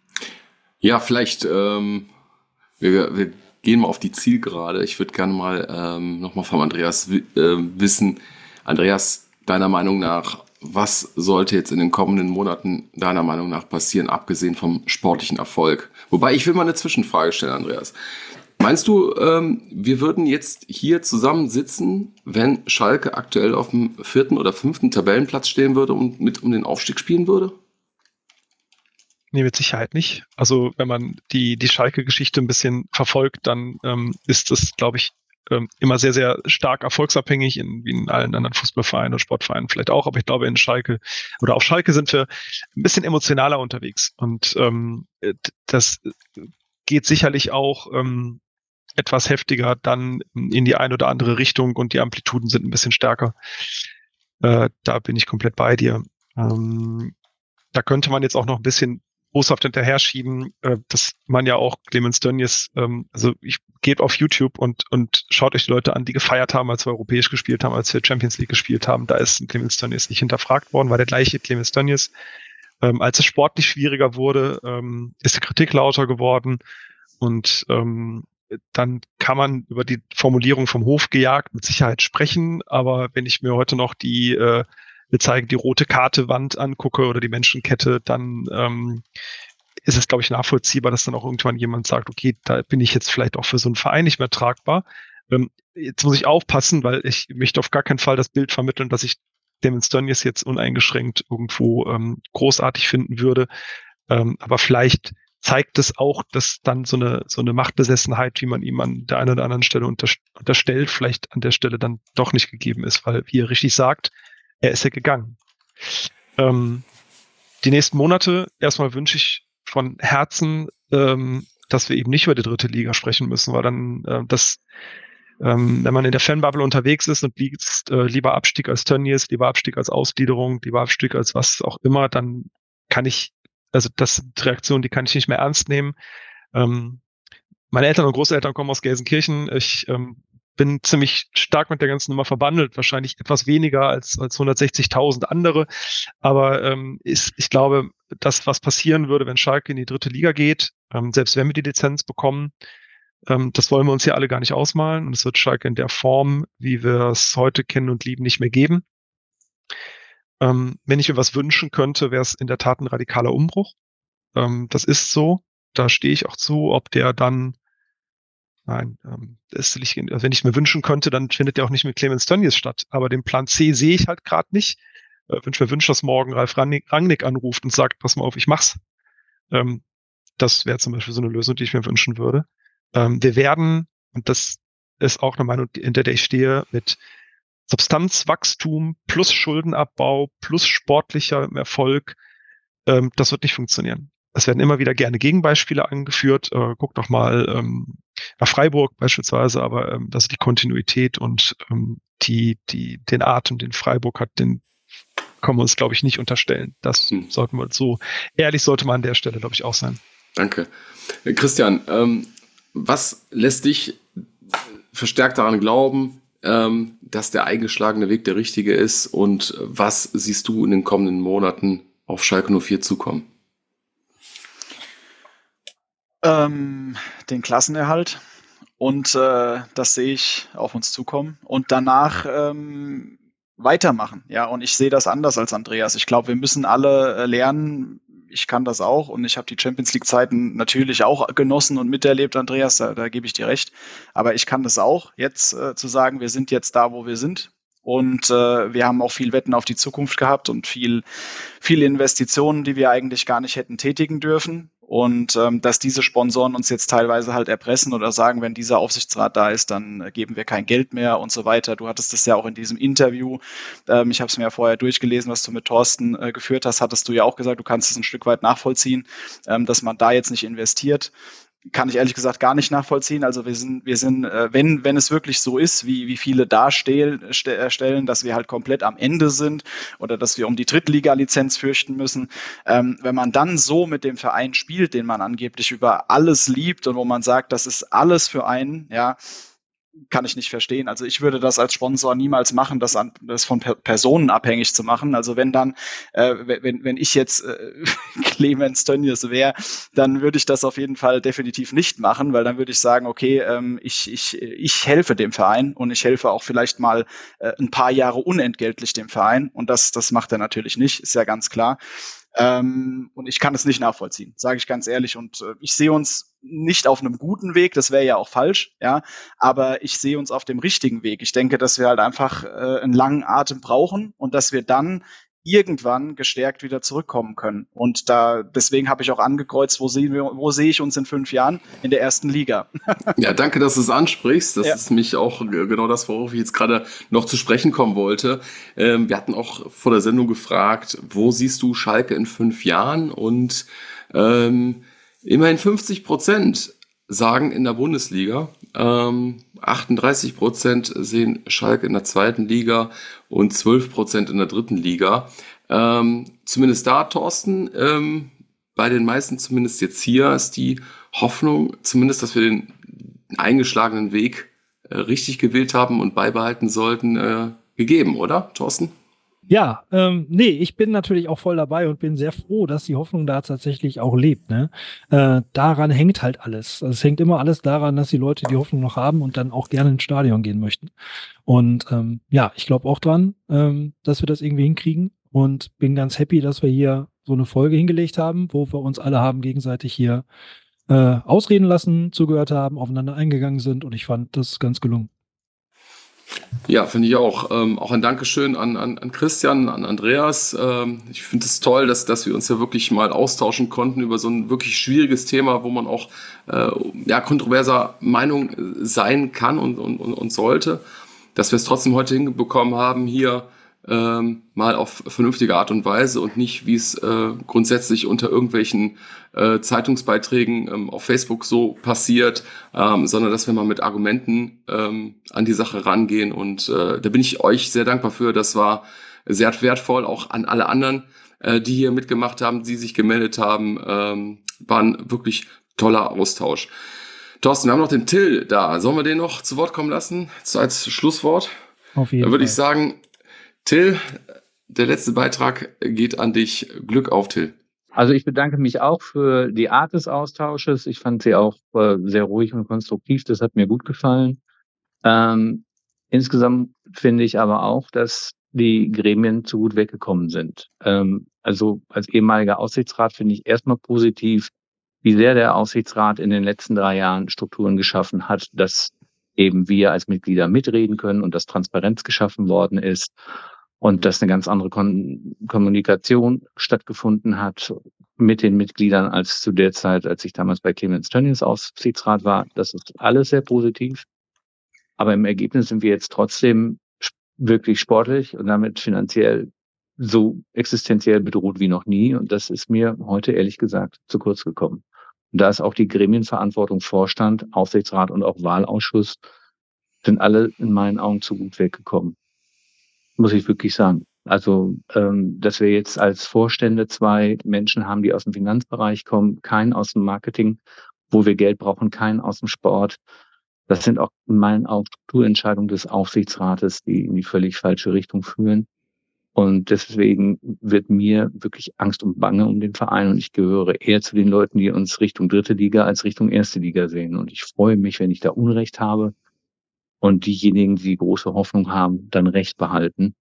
Ja, vielleicht... Ähm Wir, wir gehen mal auf die Zielgerade. Ich würde gerne mal ähm, nochmal vom Andreas äh, wissen. Andreas, deiner Meinung nach, was sollte jetzt in den kommenden Monaten deiner Meinung nach passieren, abgesehen vom sportlichen Erfolg? Wobei, ich will mal eine Zwischenfrage stellen, Andreas. Meinst du, ähm, wir würden jetzt hier zusammen sitzen, wenn Schalke aktuell auf dem vierten oder fünften Tabellenplatz stehen würde und mit um den Aufstieg spielen würde? Nee, mit Sicherheit nicht. Also wenn man die, die Schalke-Geschichte ein bisschen verfolgt, dann ähm, ist das, glaube ich, ähm, immer sehr, sehr stark erfolgsabhängig, in, wie in allen anderen Fußballvereinen und Sportvereinen vielleicht auch. Aber ich glaube, in Schalke oder auf Schalke sind wir ein bisschen emotionaler unterwegs. Und ähm, das geht sicherlich auch ähm, etwas heftiger dann in die eine oder andere Richtung und die Amplituden sind ein bisschen stärker. Äh, da bin ich komplett bei dir. Ähm, da könnte man jetzt auch noch ein bisschen boshaft hinterher schieben, äh, dass man ja auch Clemens Tönnies, ähm, also ich geht auf YouTube und und schaut euch die Leute an, die gefeiert haben, als wir europäisch gespielt haben, als wir Champions League gespielt haben. Da ist Clemens Tönnies nicht hinterfragt worden, war der gleiche Clemens Tönnies. Ähm, als es sportlich schwieriger wurde, ähm, ist die Kritik lauter geworden und ähm, dann kann man über die Formulierung vom Hof gejagt mit Sicherheit sprechen, aber wenn ich mir heute noch die äh, wir zeigen die rote Karte Wand angucke oder die Menschenkette, dann ähm, ist es, glaube ich, nachvollziehbar, dass dann auch irgendwann jemand sagt, okay, da bin ich jetzt vielleicht auch für so einen Verein nicht mehr tragbar. Ähm, jetzt muss ich aufpassen, weil ich möchte auf gar keinen Fall das Bild vermitteln, dass ich Clemens Tönnies jetzt uneingeschränkt irgendwo ähm, großartig finden würde. Ähm, aber vielleicht zeigt es auch, dass dann so eine so eine Machtbesessenheit, wie man ihm an der einen oder anderen Stelle unter, unterstellt, vielleicht an der Stelle dann doch nicht gegeben ist, weil, wie er richtig sagt, er ist ja gegangen. Ähm, die nächsten Monate, erstmal wünsche ich von Herzen, ähm, dass wir eben nicht über die dritte Liga sprechen müssen, weil dann, äh, das, ähm, wenn man in der Fanbubble unterwegs ist und liest, äh, lieber Abstieg als Tönnies, lieber Abstieg als Ausgliederung, lieber Abstieg als was auch immer, dann kann ich, also das sind Reaktionen, die kann ich nicht mehr ernst nehmen. Ähm, meine Eltern und Großeltern kommen aus Gelsenkirchen. Ich ähm, bin ziemlich stark mit der ganzen Nummer verbandelt, wahrscheinlich etwas weniger als, als hundertsechzigtausend andere. Aber ähm, ist, ich glaube, das, was passieren würde, wenn Schalke in die dritte Liga geht, ähm, selbst wenn wir die Lizenz bekommen, ähm, das wollen wir uns ja alle gar nicht ausmalen. Und es wird Schalke in der Form, wie wir es heute kennen und lieben, nicht mehr geben. Ähm, wenn ich mir was wünschen könnte, wäre es in der Tat ein radikaler Umbruch. Ähm, das ist so. Da stehe ich auch zu, ob der dann Nein, ähm, das will ich, wenn ich mir wünschen könnte, dann findet der auch nicht mit Clemens Tönnies statt. Aber den Plan C sehe ich halt gerade nicht. Äh, wenn ich mir wünsche, dass morgen Ralf Rangnick, Rangnick anruft und sagt, pass mal auf, ich mach's. Ähm, das wäre zum Beispiel so eine Lösung, die ich mir wünschen würde. Ähm, wir werden, und das ist auch eine Meinung, hinter der ich stehe, mit Substanzwachstum plus Schuldenabbau plus sportlicher Erfolg, ähm, das wird nicht funktionieren. Es werden immer wieder gerne Gegenbeispiele angeführt. Äh, guck doch mal ähm, nach Freiburg beispielsweise, aber ähm, das ist die Kontinuität und ähm, die, die, den Atem, den Freiburg hat, den können wir uns, glaube ich, nicht unterstellen. Das hm. sollten wir so, ehrlich sollte man an der Stelle, glaube ich, auch sein. Danke. Christian, ähm, was lässt dich verstärkt daran glauben, ähm, dass der eingeschlagene Weg der richtige ist, und was siehst du in den kommenden Monaten auf Schalke null vier zukommen? Ähm, den Klassenerhalt, und äh, das sehe ich auf uns zukommen, und danach ähm, weitermachen. Ja, und ich sehe das anders als Andreas. Ich glaube, wir müssen alle äh, lernen. Ich kann das auch, und ich habe die Champions League Zeiten natürlich auch genossen und miterlebt, Andreas, da, da gebe ich dir recht. Aber ich kann das auch, jetzt äh, zu sagen, wir sind jetzt da, wo wir sind. Und äh, wir haben auch viel Wetten auf die Zukunft gehabt und viel, viele Investitionen, die wir eigentlich gar nicht hätten tätigen dürfen. Und ähm, dass diese Sponsoren uns jetzt teilweise halt erpressen oder sagen, wenn dieser Aufsichtsrat da ist, dann äh, geben wir kein Geld mehr und so weiter. Du hattest das ja auch in diesem Interview, ähm, ich habe es mir ja vorher durchgelesen, was du mit Thorsten äh, geführt hast, hattest du ja auch gesagt, du kannst es ein Stück weit nachvollziehen, ähm, dass man da jetzt nicht investiert. Kann ich ehrlich gesagt gar nicht nachvollziehen. Also wir sind, wir sind, äh, wenn, wenn es wirklich so ist, wie, wie viele darstellen, stellen, dass wir halt komplett am Ende sind oder dass wir um die Drittliga-Lizenz fürchten müssen. Ähm, wenn man dann so mit dem Verein spielt, den man angeblich über alles liebt und wo man sagt, das ist alles für einen, ja, kann ich nicht verstehen. Also ich würde das als Sponsor niemals machen, das, an, das von per Personen abhängig zu machen. Also wenn dann, äh, wenn, wenn ich jetzt äh, Clemens Tönnies wäre, dann würde ich das auf jeden Fall definitiv nicht machen, weil dann würde ich sagen, okay, ähm, ich, ich, ich helfe dem Verein, und ich helfe auch vielleicht mal äh, ein paar Jahre unentgeltlich dem Verein, und das, das macht er natürlich nicht, ist ja ganz klar. Ähm, und ich kann es nicht nachvollziehen, sage ich ganz ehrlich. Und äh, ich sehe uns nicht auf einem guten Weg, das wäre ja auch falsch, ja, aber ich sehe uns auf dem richtigen Weg. Ich denke, dass wir halt einfach äh, einen langen Atem brauchen und dass wir dann irgendwann gestärkt wieder zurückkommen können. Und da deswegen habe ich auch angekreuzt, wo sehen wir, wo sehe ich uns in fünf Jahren in der ersten Liga. Ja, danke, dass du es ansprichst. Das ja. ist mich auch genau das, worauf ich jetzt gerade noch zu sprechen kommen wollte. Ähm, wir hatten auch vor der Sendung gefragt, wo siehst du Schalke in fünf Jahren? Und ähm, immerhin fünfzig Prozent sagen in der Bundesliga, ähm, achtunddreißig Prozent sehen Schalke in der zweiten Liga und zwölf Prozent in der dritten Liga. Ähm, zumindest da, Thorsten, ähm, bei den meisten, zumindest jetzt hier, ist die Hoffnung, zumindest, dass wir den eingeschlagenen Weg äh, richtig gewählt haben und beibehalten sollten, äh, gegeben, oder, Thorsten? Ja, ähm, nee, ich bin natürlich auch voll dabei und bin sehr froh, dass die Hoffnung da tatsächlich auch lebt. Ne? Äh, daran hängt halt alles. Also es hängt immer alles daran, dass die Leute die Hoffnung noch haben und dann auch gerne ins Stadion gehen möchten. Und ähm, ja, ich glaube auch dran, ähm, dass wir das irgendwie hinkriegen, und bin ganz happy, dass wir hier so eine Folge hingelegt haben, wo wir uns alle haben gegenseitig hier äh, ausreden lassen, zugehört haben, aufeinander eingegangen sind, und ich fand das ganz gelungen. Ja, finde ich auch. Ähm, auch ein Dankeschön an, an, an Christian, an Andreas. Ähm, ich finde es toll, dass, dass wir uns ja wirklich mal austauschen konnten über so ein wirklich schwieriges Thema, wo man auch äh, ja, kontroverser Meinung sein kann und, und, und sollte. Dass wir es trotzdem heute hinbekommen haben, hier ähm, mal auf vernünftige Art und Weise und nicht, wie es äh, grundsätzlich unter irgendwelchen äh, Zeitungsbeiträgen ähm, auf Facebook so passiert, ähm, sondern dass wir mal mit Argumenten ähm, an die Sache rangehen. Und äh, da bin ich euch sehr dankbar für. Das war sehr wertvoll, auch an alle anderen, äh, die hier mitgemacht haben, die sich gemeldet haben. Ähm, war ein wirklich toller Austausch. Thorsten, wir haben noch den Till da. Sollen wir den noch zu Wort kommen lassen als Schlusswort? Auf jeden Dann würde Fall. ich sagen, Till, der letzte Beitrag geht an dich. Glück auf, Till. Also ich bedanke mich auch für die Art des Austausches. Ich fand sie auch äh, sehr ruhig und konstruktiv. Das hat mir gut gefallen. Ähm, insgesamt finde ich aber auch, dass die Gremien zu gut weggekommen sind. Ähm, also als ehemaliger Aufsichtsrat finde ich erstmal positiv, wie sehr der Aufsichtsrat in den letzten drei Jahren Strukturen geschaffen hat, dass eben wir als Mitglieder mitreden können und dass Transparenz geschaffen worden ist und dass eine ganz andere Kon- Kommunikation stattgefunden hat mit den Mitgliedern als zu der Zeit, als ich damals bei Clemens Tönnies Aufsichtsrat war. Das ist alles sehr positiv. Aber im Ergebnis sind wir jetzt trotzdem wirklich sportlich und damit finanziell so existenziell bedroht wie noch nie. Und das ist mir heute ehrlich gesagt zu kurz gekommen. Und da ist auch die Gremienverantwortung, Vorstand, Aufsichtsrat und auch Wahlausschuss sind alle in meinen Augen zu gut weggekommen. Muss ich wirklich sagen. Also, ähm, dass wir jetzt als Vorstände zwei Menschen haben, die aus dem Finanzbereich kommen, keinen aus dem Marketing, wo wir Geld brauchen, keinen aus dem Sport. Das sind auch in meinen Augen Strukturentscheidungen des Aufsichtsrates, die in die völlig falsche Richtung führen. Und deswegen wird mir wirklich Angst und Bange um den Verein. Und ich gehöre eher zu den Leuten, die uns Richtung dritte Liga als Richtung erste Liga sehen. Und ich freue mich, wenn ich da Unrecht habe und diejenigen, die große Hoffnung haben, dann Recht behalten.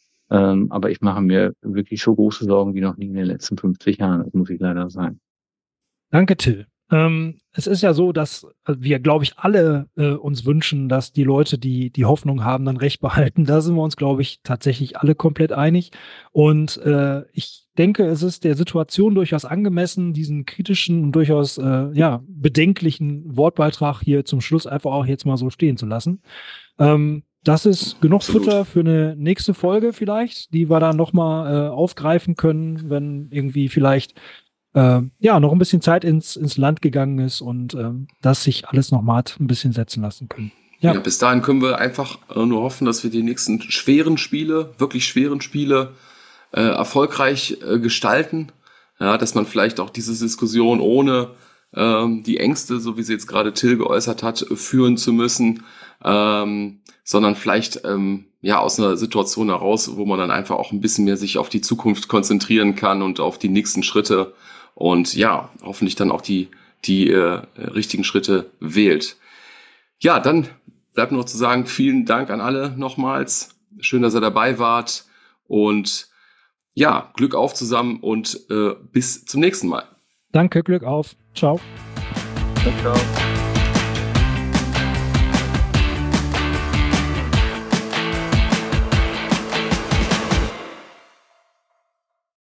Ähm, aber ich mache mir wirklich so große Sorgen wie noch nie in den letzten fünfzig Jahren. Das muss ich leider sagen. Danke, Till. Ähm, es ist ja so, dass wir, glaube ich, alle äh, uns wünschen, dass die Leute, die die Hoffnung haben, dann Recht behalten. Da sind wir uns, glaube ich, tatsächlich alle komplett einig. Und äh, ich denke, es ist der Situation durchaus angemessen, diesen kritischen und durchaus äh, ja, bedenklichen Wortbeitrag hier zum Schluss einfach auch jetzt mal so stehen zu lassen. Ähm, das ist genug Absolut. Futter für eine nächste Folge vielleicht, die wir dann nochmal äh, aufgreifen können, wenn irgendwie vielleicht Äh, ja, noch ein bisschen Zeit ins, ins Land gegangen ist und ähm, dass sich alles noch mal hat ein bisschen setzen lassen können. Ja, Ja, bis dahin können wir einfach äh, nur hoffen, dass wir die nächsten schweren Spiele, wirklich schweren Spiele, äh, erfolgreich äh, gestalten. Ja, dass man vielleicht auch diese Diskussion ohne ähm, die Ängste, so wie sie jetzt gerade Till geäußert hat, führen zu müssen, ähm, sondern vielleicht ähm, ja aus einer Situation heraus, wo man dann einfach auch ein bisschen mehr sich auf die Zukunft konzentrieren kann und auf die nächsten Schritte und ja, hoffentlich dann auch die, die äh, richtigen Schritte wählt. Ja, dann bleibt nur noch zu sagen, vielen Dank an alle nochmals. Schön, dass ihr dabei wart und ja, Glück auf zusammen und äh, bis zum nächsten Mal. danke, Glück auf. Ciao. Ciao.